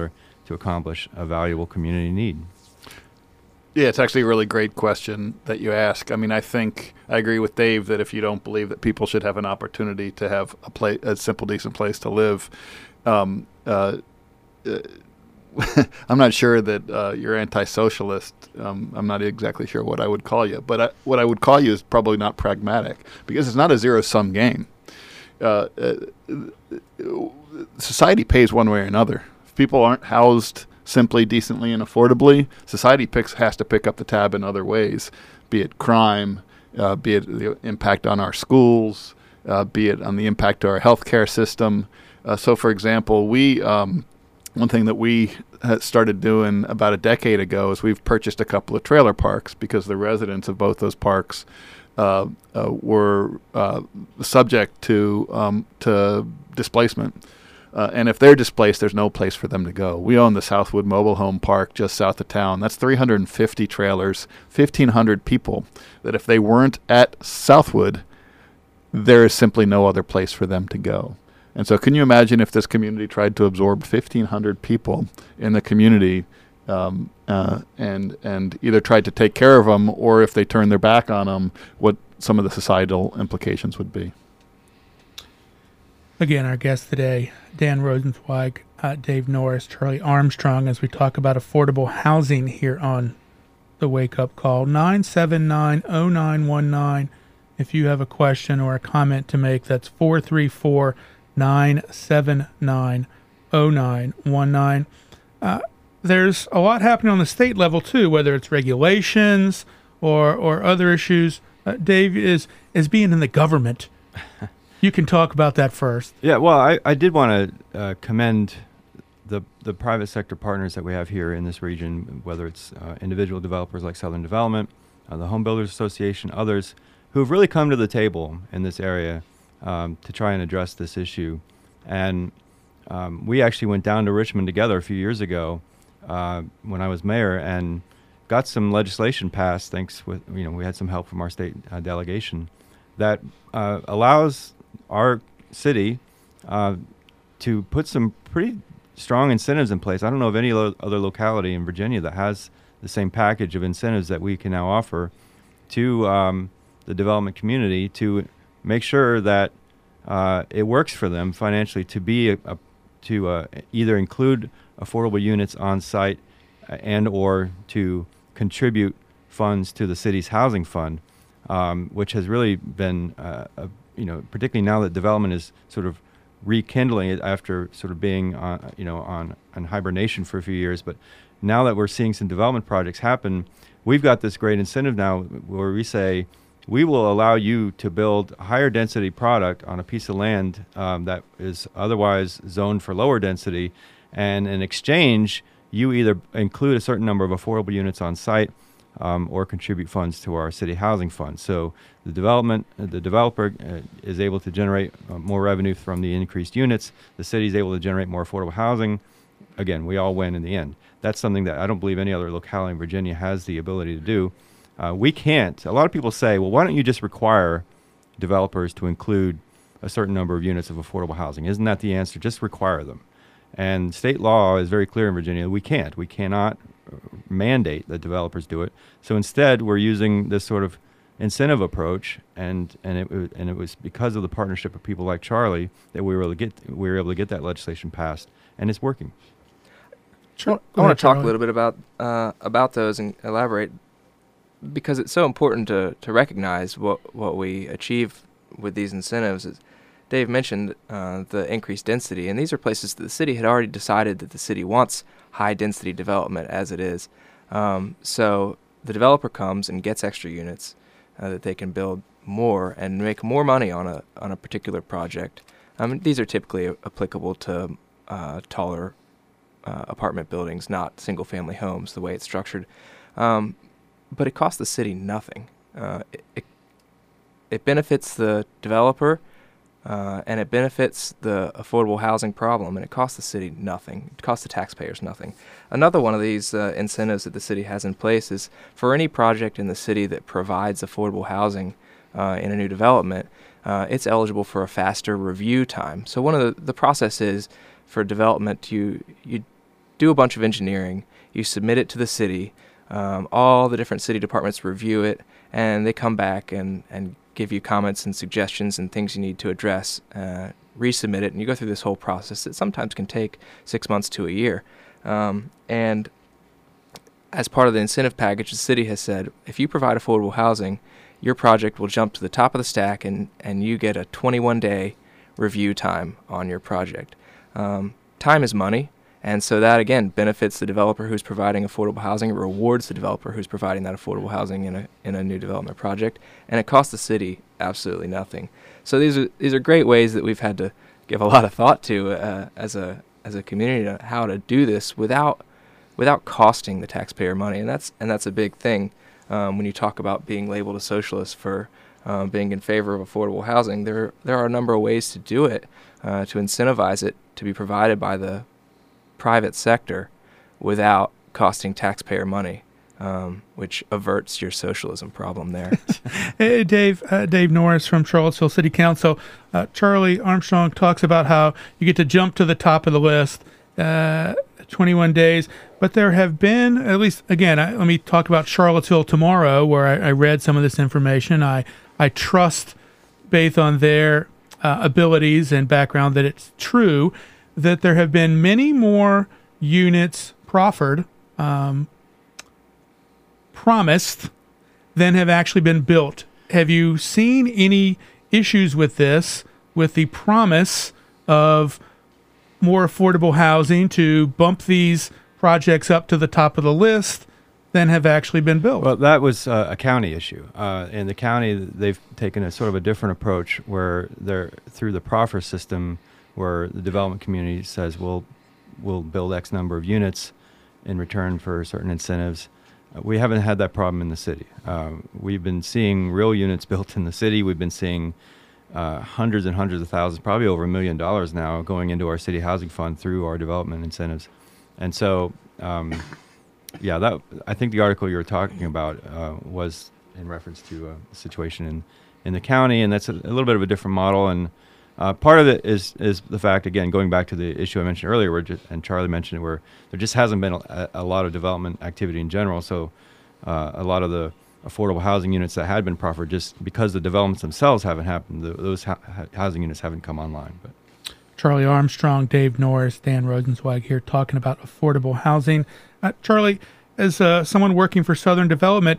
Speaker 3: to accomplish a valuable community need.
Speaker 4: Yeah, it's actually a really great question that you ask. I mean, I think I agree with Dave that if you don't believe that people should have an opportunity to have a, pla- a simple, decent place to live, um, uh, uh, I'm not sure that uh, you're anti-socialist. Um, I'm not exactly sure what I would call you. But I, what I would call you is probably not pragmatic, because it's not a zero-sum game. Uh, uh, society pays one way or another. If people aren't housed simply, decently, and affordably, society picks has to pick up the tab in other ways, be it crime, uh, be it the impact on our schools, uh, be it on the impact to our healthcare system. Uh, so, for example, we um, one thing that we started doing about a decade ago is we've purchased a couple of trailer parks because the residents of both those parks uh, uh, were uh, subject to um, to displacement. Uh, and if they're displaced, there's no place for them to go. We own the Southwood Mobile Home Park just south of town. That's three hundred fifty trailers, fifteen hundred people, that if they weren't at Southwood, there is simply no other place for them to go. And so can you imagine if this community tried to absorb fifteen hundred people in the community um, uh, and and either tried to take care of them, or if they turned their back on them, what some of the societal implications would be?
Speaker 2: Again, our guests today, Dan Rosenzweig, uh, Dave Norris, Charlie Armstrong, as we talk about affordable housing here on the Wake Up Call. nine seven nine, oh nine one nine. If you have a question or a comment to make, that's four three four, nine seven nine, oh nine one nine. Uh, there's a lot happening on the state level, too, whether it's regulations or, or other issues. Uh, Dave, is, is being in the government... You can talk about that first.
Speaker 3: Yeah, well, I, I did want to uh, commend the the private sector partners that we have here in this region, whether it's uh, individual developers like Southern Development, uh, the Home Builders Association, others, who have really come to the table in this area um, to try and address this issue. And um, we actually went down to Richmond together a few years ago uh, when I was mayor and got some legislation passed, thanks with, you know, we had some help from our state uh, delegation, that uh, allows our city uh, to put some pretty strong incentives in place. I don't know of any lo- other locality in Virginia that has the same package of incentives that we can now offer to um, the development community to make sure that uh, it works for them financially to be a, a, to uh, either include affordable units on site uh, and or to contribute funds to the city's housing fund, um, which has really been uh, a you know, particularly now that development is sort of rekindling it after sort of being, on, you know, on, on hibernation for a few years. But now that we're seeing some development projects happen, we've got this great incentive now where we say, we will allow you to build a higher density product on a piece of land um, that is otherwise zoned for lower density. And in exchange, you either include a certain number of affordable units on site Um, or contribute funds to our city housing fund. So the development, uh, the developer uh, is able to generate uh, more revenue from the increased units. The city is able to generate more affordable housing. Again, we all win in the end. That's something that I don't believe any other locality in Virginia has the ability to do. Uh, we can't. A lot of people say, well, why don't you just require developers to include a certain number of units of affordable housing? Isn't that the answer? Just require them. And state law is very clear in Virginia. We can't. We cannot mandate that developers do it. So instead, we're using this sort of incentive approach, and and it and it was because of the partnership of people like Charlie that we were able to get we were able to get that legislation passed, and it's working.
Speaker 5: Sure. I want to talk a little bit about uh, about those and elaborate, because it's so important to to recognize what what we achieve with these incentives. Is Dave mentioned uh, the increased density, and these are places that the city had already decided that the city wants high-density development as it is. Um, so the developer comes and gets extra units uh, that they can build more and make more money on a on a particular project. Um, these are typically a- applicable to uh, taller uh, apartment buildings, not single-family homes, the way it's structured. Um, but it costs the city nothing. Uh, it, it, it benefits the developer, Uh, and it benefits the affordable housing problem, and it costs the city nothing. It costs the taxpayers nothing. Another one of these uh, incentives that the city has in place is for any project in the city that provides affordable housing uh, in a new development, uh, it's eligible for a faster review time. So one of the, the process is for development, you you do a bunch of engineering, you submit it to the city, um, all the different city departments review it, and they come back and, and give you comments and suggestions and things you need to address, uh, resubmit it, and you go through this whole process that sometimes can take six months to a year. Um, and as part of the incentive package, the city has said, if you provide affordable housing, your project will jump to the top of the stack, and, and you get a twenty-one day review time on your project. Um, time is money, and so that, again, benefits the developer who's providing affordable housing. It rewards the developer who's providing that affordable housing in a in a new development project, and it costs the city absolutely nothing. So these are these are great ways that we've had to give a lot of thought to uh, as a as a community to how to do this without without costing the taxpayer money, and that's and that's a big thing um, when you talk about being labeled a socialist for um, being in favor of affordable housing. There there are a number of ways to do it uh, to incentivize it to be provided by the private sector without costing taxpayer money, um, which averts your socialism problem there.
Speaker 2: Hey, Dave, uh, Dave Norris from Charlottesville City Council. Uh, Charlie Armstrong talks about how you get to jump to the top of the list, uh, twenty-one days. But there have been, at least, again, I, let me talk about Charlottesville tomorrow, where I, I read some of this information. I, I trust, based on their uh, abilities and background, that it's true that there have been many more units proffered, um, promised, than have actually been built. Have you seen any issues with this, with the promise of more affordable housing to bump these projects up to the top of the list than have actually been built?
Speaker 3: Well, that was uh, a county issue. Uh, in the county, they've taken a sort of a different approach where they're through the proffer system, where the development community says, we'll, we'll build X number of units in return for certain incentives. Uh, we haven't had that problem in the city. Uh, we've been seeing real units built in the city. We've been seeing uh, hundreds and hundreds of thousands, probably over a million dollars now, going into our city housing fund through our development incentives. And so, um, yeah, that I think the article you were talking about uh, was in reference to uh, the situation in, in the county, and that's a, a little bit of a different model. And Uh, part of it is is the fact, again, going back to the issue I mentioned earlier, where just, and Charlie mentioned it, where there just hasn't been a, a lot of development activity in general. So uh, a lot of the affordable housing units that had been proffered, just because the developments themselves haven't happened, the, those ha- housing units haven't come online. But
Speaker 2: Charlie Armstrong, Dave Norris, Dan Rosenzweig here talking about affordable housing. Uh, Charlie, as uh, someone working for Southern Development,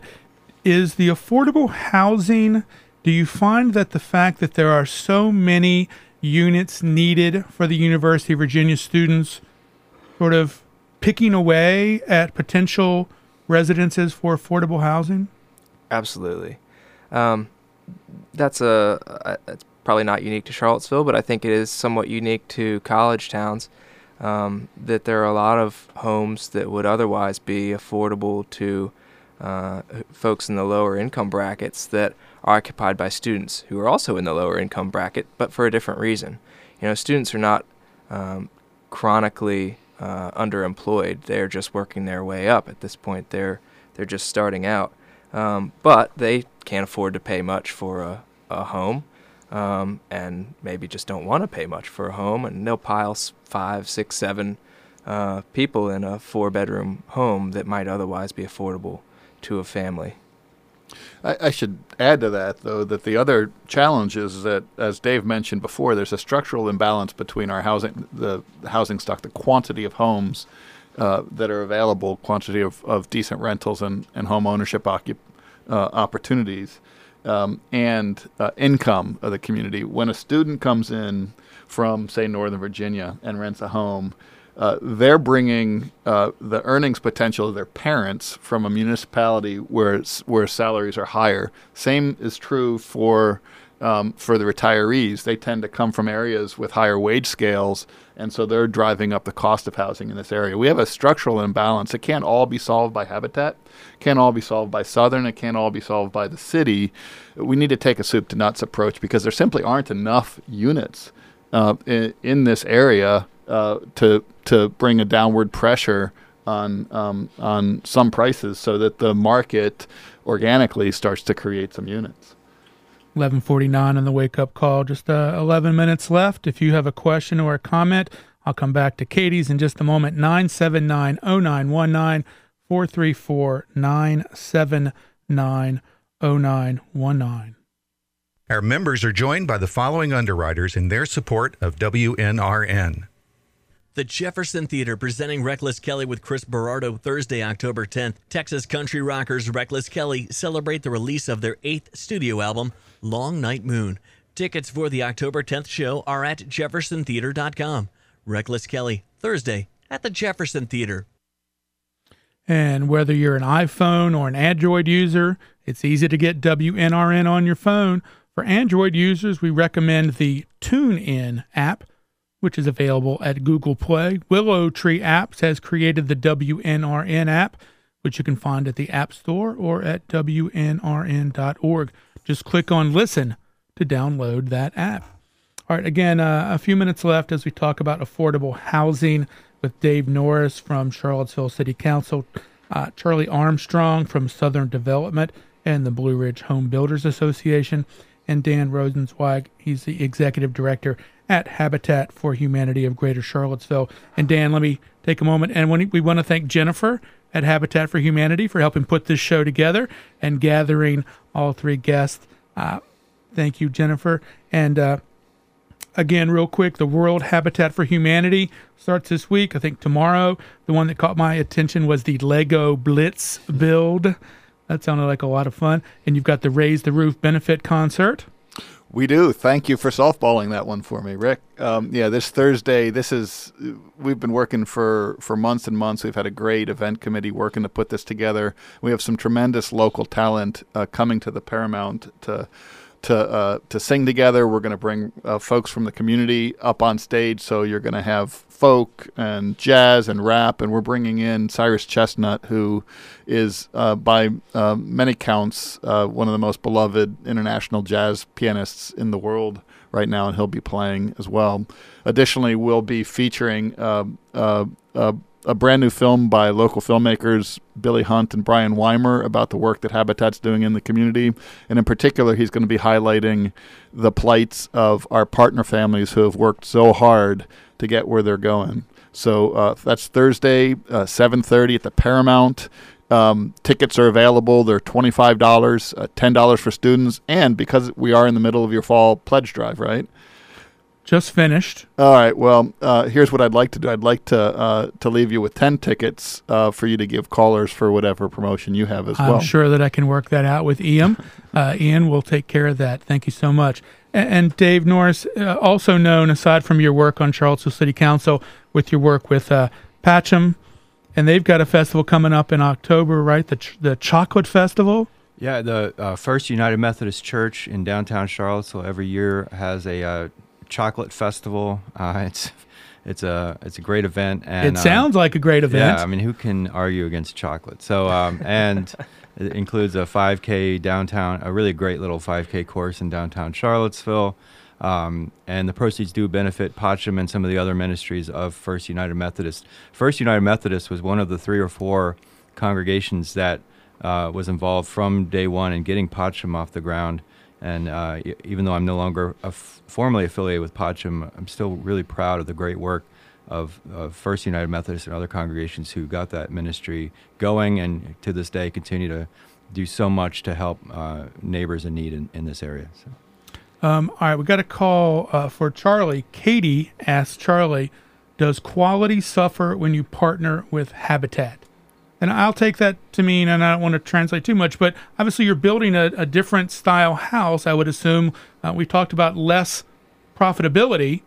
Speaker 2: is the affordable housing... Do you find that the fact that there are so many units needed for the University of Virginia students sort of picking away at potential residences for affordable housing?
Speaker 5: Absolutely. Um, that's a, a it's probably not unique to Charlottesville, but I think it is somewhat unique to college towns, um, that there are a lot of homes that would otherwise be affordable to uh, folks in the lower income brackets that are occupied by students who are also in the lower income bracket, but for a different reason. You know, students are not um, chronically uh, underemployed. They're just working their way up. At this point, they're they're just starting out. Um, but they can't afford to pay much for a, a home, um, and maybe just don't want to pay much for a home, and they'll pile five, six, seven uh, people in a four-bedroom home that might otherwise be affordable to a family.
Speaker 4: I, I should add to that, though, that the other challenge is that, as Dave mentioned before, there's a structural imbalance between our housing, the, the housing stock, the quantity of homes uh, that are available, quantity of, of decent rentals and, and home ownership occup, uh, opportunities, um, and uh, income of the community. When a student comes in from, say, Northern Virginia and rents a home, Uh, they're bringing uh, the earnings potential of their parents from a municipality where where salaries are higher. Same is true for um, for the retirees. They tend to come from areas with higher wage scales, and so they're driving up the cost of housing in this area. We have a structural imbalance. It can't all be solved by Habitat. It can't all be solved by Southern. It can't all be solved by the city. We need to take a soup to nuts approach because there simply aren't enough units uh, in, in this area uh, to to bring a downward pressure on um, on some prices so that the market organically starts to create some units.
Speaker 2: eleven forty-nine on the wake-up call. Just uh, eleven minutes left. If you have a question or a comment I'll come back to Katie's in just a moment. nine seven nine, oh nine one nine, four three four, nine seven nine, oh nine one nine.
Speaker 6: Our members are joined by the following underwriters in their support of W N R N.
Speaker 8: The Jefferson Theater presenting Reckless Kelly with Chris Berardo Thursday, October tenth. Texas country rockers Reckless Kelly celebrate the release of their eighth studio album, Long Night Moon. Tickets for the October tenth show are at jefferson theater dot com. Reckless Kelly, Thursday at the Jefferson Theater.
Speaker 2: And whether you're an iPhone or an Android user, it's easy to get W N R N on your phone. For Android users, we recommend the TuneIn app, which is available at Google Play. Willow Tree Apps has created the W N R N app, which you can find at the App Store or at W N R N dot org. Just click on Listen to download that app. All right, again, uh, a few minutes left as we talk about affordable housing with Dave Norris from Charlottesville City Council, uh, Charlie Armstrong from Southern Development and the Blue Ridge Home Builders Association, and Dan Rosenzweig. He's the executive director at Habitat for Humanity of Greater Charlottesville. And Dan, let me take a moment, and when we want to thank Jennifer at Habitat for Humanity for helping put this show together and gathering all three guests. Uh, thank you, Jennifer. And uh, again, real quick, the World Habitat for Humanity starts this week. I think tomorrow. The one that caught my attention was the Lego Blitz build. That sounded like a lot of fun. And you've got the Raise the Roof benefit concert.
Speaker 4: We do. Thank you for softballing that one for me, Rick. Um, yeah, this Thursday, this is, we've been working for, for months and months. We've had a great event committee working to put this together. We have some tremendous local talent uh, coming to the Paramount to to uh, to sing together. We're going to bring uh, folks from the community up on stage. So you're going to have folk and jazz and rap, and we're bringing in Cyrus Chestnut, who is uh, by uh, many counts uh, one of the most beloved international jazz pianists in the world right now, and he'll be playing as well. Additionally, we'll be featuring uh, uh, uh, a brand new film by local filmmakers Billy Hunt and Brian Weimer about the work that Habitat's doing in the community. And in particular, he's going to be highlighting the plights of our partner families who have worked so hard to get where they're going. So uh, that's Thursday, uh, seven thirty at the Paramount. Um, tickets are available. They're twenty-five dollars, uh, ten dollars for students. And because we are in the middle of your fall pledge drive, right?
Speaker 2: Just finished.
Speaker 4: All right. Well, uh, here's what I'd like to do. I'd like to uh, to leave you with ten tickets uh, for you to give callers for whatever promotion you have as
Speaker 2: I'm
Speaker 4: well.
Speaker 2: I'm sure that I can work that out with Ian. Uh, Ian will take care of that. Thank you so much. And, and Dave Norris, uh, also known, aside from your work on Charlottesville City Council, with your work with uh, Patcham, and they've got a festival coming up in October, right? The ch- the Chocolate Festival.
Speaker 3: Yeah, the uh, First United Methodist Church in downtown Charlottesville every year has a uh, chocolate festival. Uh, it's it's a it's a great event, and
Speaker 2: it sounds um, like a great event.
Speaker 3: Yeah, I mean, who can argue against chocolate? So, um, and it includes a five K downtown, a really great little five K course in downtown Charlottesville, um, and the proceeds do benefit Patcham and some of the other ministries of First United Methodist. First United Methodist was one of the three or four congregations that uh, was involved from day one in getting Patcham off the ground. And uh, even though I'm no longer a f- formally affiliated with Patcham, I'm still really proud of the great work of, of First United Methodist and other congregations who got that ministry going, and to this day continue to do so much to help uh, neighbors in need in, in this area. So.
Speaker 2: Um, all right, we got a call uh, for Charlie. Katie asks Charlie, does quality suffer when you partner with Habitat? And I'll take that to mean, and I don't want to translate too much, but obviously you're building a, a different style house, I would assume. Uh, we talked about less profitability.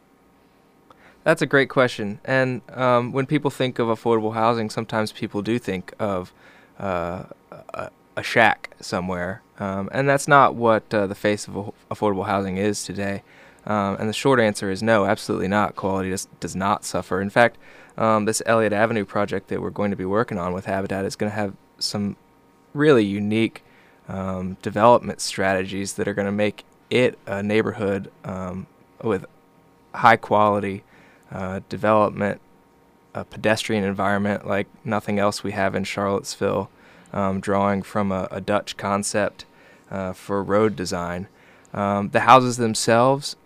Speaker 5: That's a great question. And um, when people think of affordable housing, sometimes people do think of uh, a, a shack somewhere. Um, and that's not what uh, the face of affordable housing is today. Um, and the short answer is no, absolutely not. Quality does, does not suffer. In fact, Um, this Elliott Avenue project that we're going to be working on with Habitat is going to have some really unique um, development strategies that are going to make it a neighborhood um, with high quality uh, development, a pedestrian environment like nothing else we have in Charlottesville, um, drawing from a, a Dutch concept uh, for road design. Um, the houses themselves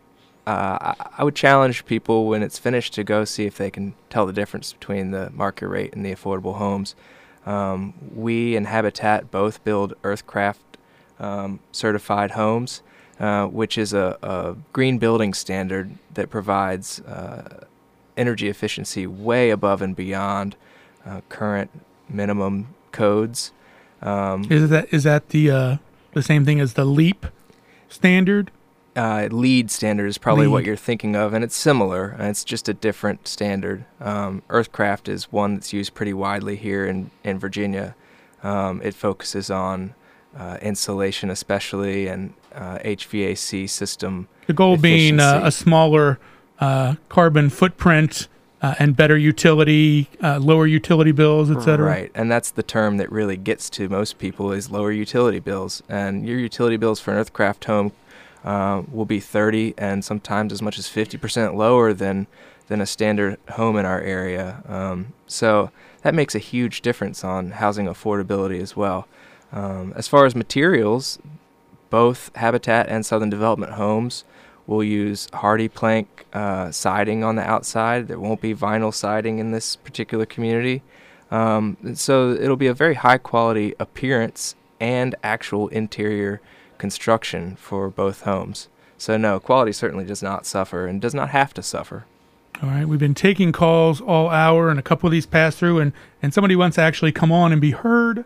Speaker 5: uh, I, I would challenge people when it's finished to go see if they can tell the difference between the market rate and the affordable homes. Um, we and Habitat both build Earthcraft um, certified homes, uh, which is a, a green building standard that provides uh, energy efficiency way above and beyond uh, current minimum codes. Um,
Speaker 2: is that is that the uh, the same thing as the LEAP standard?
Speaker 5: Uh, LEED standard is probably
Speaker 2: LEED.
Speaker 5: what you're thinking of, and it's similar, and it's just a different standard. Um, Earthcraft is one that's used pretty widely here in, in Virginia. Um, it focuses on uh, insulation especially, and uh, H V A C system
Speaker 2: The goal being uh,
Speaker 5: efficiency.
Speaker 2: a smaller uh, carbon footprint uh, and better utility, uh, lower utility bills, et cetera.
Speaker 5: Right, and that's the term that really gets to most people is lower utility bills. And your utility bills for an Earthcraft home uh, will be thirty and sometimes as much as fifty percent lower than than a standard home in our area. Um, so that makes a huge difference on housing affordability as well. Um, as far as materials, both Habitat and Southern Development Homes will use hardy plank uh, siding on the outside. There won't be vinyl siding in this particular community. Um, so it'll be a very high quality appearance and actual interior construction for both homes. So no, quality certainly does not suffer and does not have to suffer.
Speaker 2: All right, we've been taking calls all hour, and a couple of these pass through, and, and somebody wants to actually come on and be heard.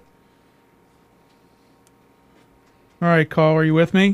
Speaker 2: All right, call, are you with me?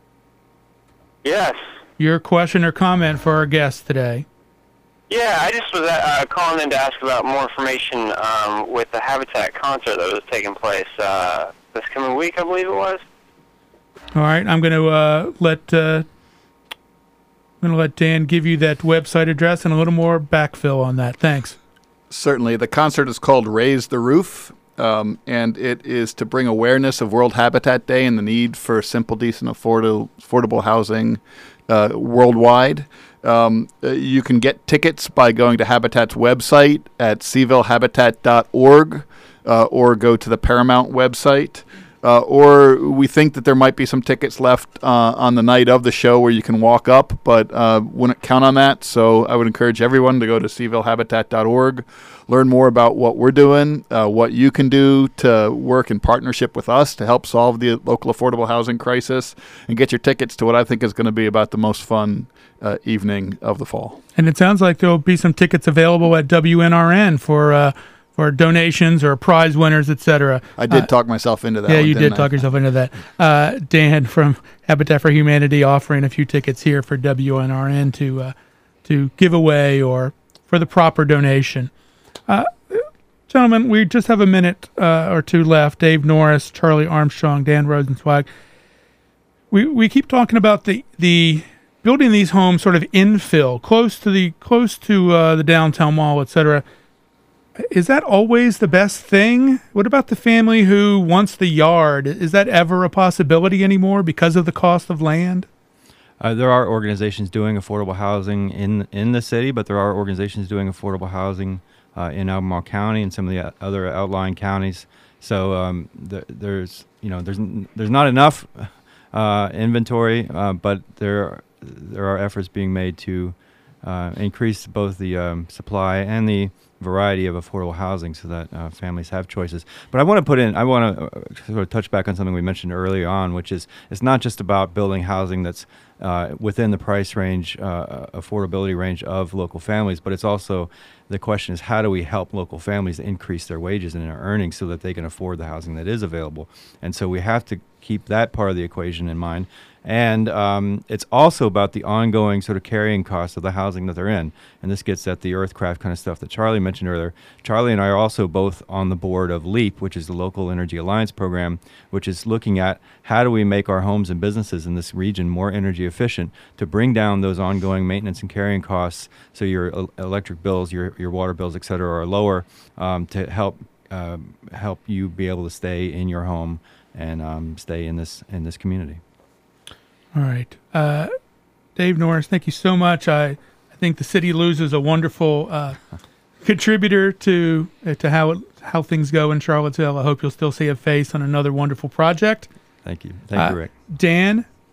Speaker 11: Yes.
Speaker 2: Your question or comment for our guest today?
Speaker 11: Yeah, I just was uh, calling in to ask about more information um, with the Habitat concert that was taking place uh, this coming week, I believe it was.
Speaker 2: All right, I'm going to uh, let uh, I'm going to let Dan give you that website address and a little more backfill on that. Thanks.
Speaker 4: Certainly. The concert is called Raise the Roof, um, and it is to bring awareness of World Habitat Day and the need for simple, decent, affordable, affordable housing uh, worldwide. Um, uh, you can get tickets by going to Habitat's website at seville habitat dot org uh, or go to the Paramount website. Uh, or we think that there might be some tickets left uh, on the night of the show where you can walk up, but uh, wouldn't count on that. So I would encourage everyone to go to seville habitat dot org, learn more about what we're doing, uh, what you can do to work in partnership with us to help solve the local affordable housing crisis, and get your tickets to what I think is going to be about the most fun uh, evening of the fall.
Speaker 2: And it sounds like there will be some tickets available at W N R N for uh, for donations or prize winners, et cetera.
Speaker 4: I did
Speaker 2: uh,
Speaker 4: talk myself into that.
Speaker 2: Yeah,
Speaker 4: one,
Speaker 2: you
Speaker 4: didn't
Speaker 2: did
Speaker 4: I?
Speaker 2: talk yourself into that. Uh, Dan from Habitat for Humanity offering a few tickets here for W N R N to uh, to give away or for the proper donation. Uh, gentlemen, we just have a minute uh, or two left. Dave Norris, Charlie Armstrong, Dan Rosenzweig. We we keep talking about the the building these homes sort of infill, close to the close to uh, the downtown mall, et cetera. Is that always the best thing? What about the family who wants the yard? Is that ever a possibility anymore because of the cost of land?
Speaker 3: Uh, there are organizations doing affordable housing in in the city, but there are organizations doing affordable housing uh, in Albemarle County and some of the other outlying counties. So um, th- there's you know there's n- there's not enough uh, inventory, uh, but there there are efforts being made to uh, increase both the um, supply and the variety of affordable housing so that uh, families have choices. But I want to put in, I want to uh, sort of touch back on something we mentioned earlier on, which is it's not just about building housing that's uh, within the price range, uh, affordability range of local families, but it's also the question is how do we help local families increase their wages and their earnings so that they can afford the housing that is available. And so we have to keep that part of the equation in mind. And um, it's also about the ongoing sort of carrying costs of the housing that they're in. And this gets at the Earthcraft kind of stuff that Charlie mentioned earlier. Charlie and I are also both on the board of LEAP, which is the Local Energy Alliance program, which is looking at how do we make our homes and businesses in this region more energy efficient to bring down those ongoing maintenance and carrying costs so your el- electric bills, your, your water bills, et cetera, are lower um, to help uh, help you be able to stay in your home and um, stay in this in this community.
Speaker 2: All right. Uh, Dave Norris, thank you so much. I, I think the city loses a wonderful uh, contributor to uh, to how it, how things go in Charlottesville. I hope you'll still see a face on another wonderful project.
Speaker 3: Thank you. Thank
Speaker 2: uh,
Speaker 3: you, Rick.
Speaker 2: Dan,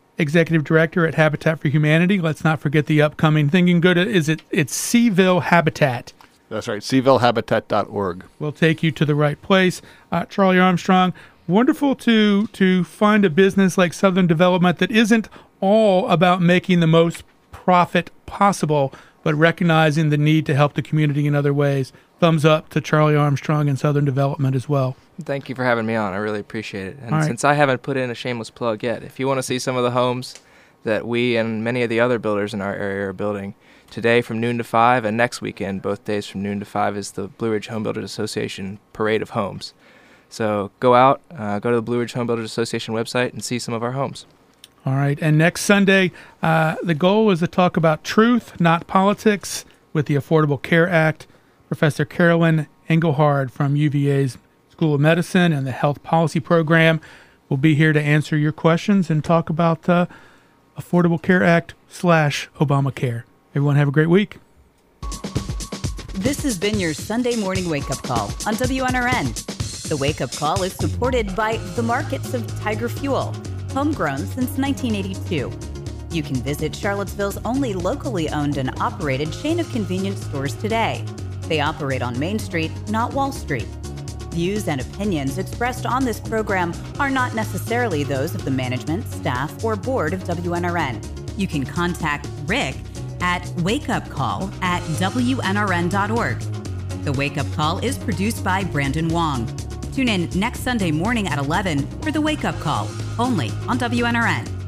Speaker 2: Executive Director at Habitat for Humanity. Let's not forget the upcoming thing. You can go to, is it, it's Seaville Habitat.
Speaker 4: That's right, seaville habitat dot org.
Speaker 2: We'll take you to the right place. Uh, Charlie Armstrong, wonderful to to find a business like Southern Development that isn't all about making the most profit possible, but recognizing the need to help the community in other ways. Thumbs up to Charlie Armstrong and Southern Development as well.
Speaker 5: Thank you for having me on. I really appreciate it. And
Speaker 2: All right.
Speaker 5: since I haven't put in a shameless plug yet, if you want to see some of the homes that we and many of the other builders in our area are building, today from noon to five, and next weekend, both days from noon to five, is the Blue Ridge Home Builders Association Parade of Homes. So go out, uh, go to the Blue Ridge Home Builders Association website and see some of our homes.
Speaker 2: All right. And next Sunday, uh, the goal is to talk about truth, not politics, with the Affordable Care Act. Professor Carolyn Engelhard from U V A's School of Medicine and the Health Policy Program will be here to answer your questions and talk about uh, Affordable Care Act slash Obamacare. Everyone have a great week.
Speaker 1: This has been your Sunday morning wake-up call on W N R N. The wake-up call is supported by the markets of Tiger Fuel, homegrown since nineteen eighty-two. You can visit Charlottesville's only locally owned and operated chain of convenience stores today. They operate on Main Street, not Wall Street. Views and opinions expressed on this program are not necessarily those of the management, staff, or board of W N R N. You can contact Rick at wakeupcall at W N R N dot org. The Wake Up Call is produced by Brandon Wong. Tune in next Sunday morning at eleven for The Wake Up Call, only on W N R N.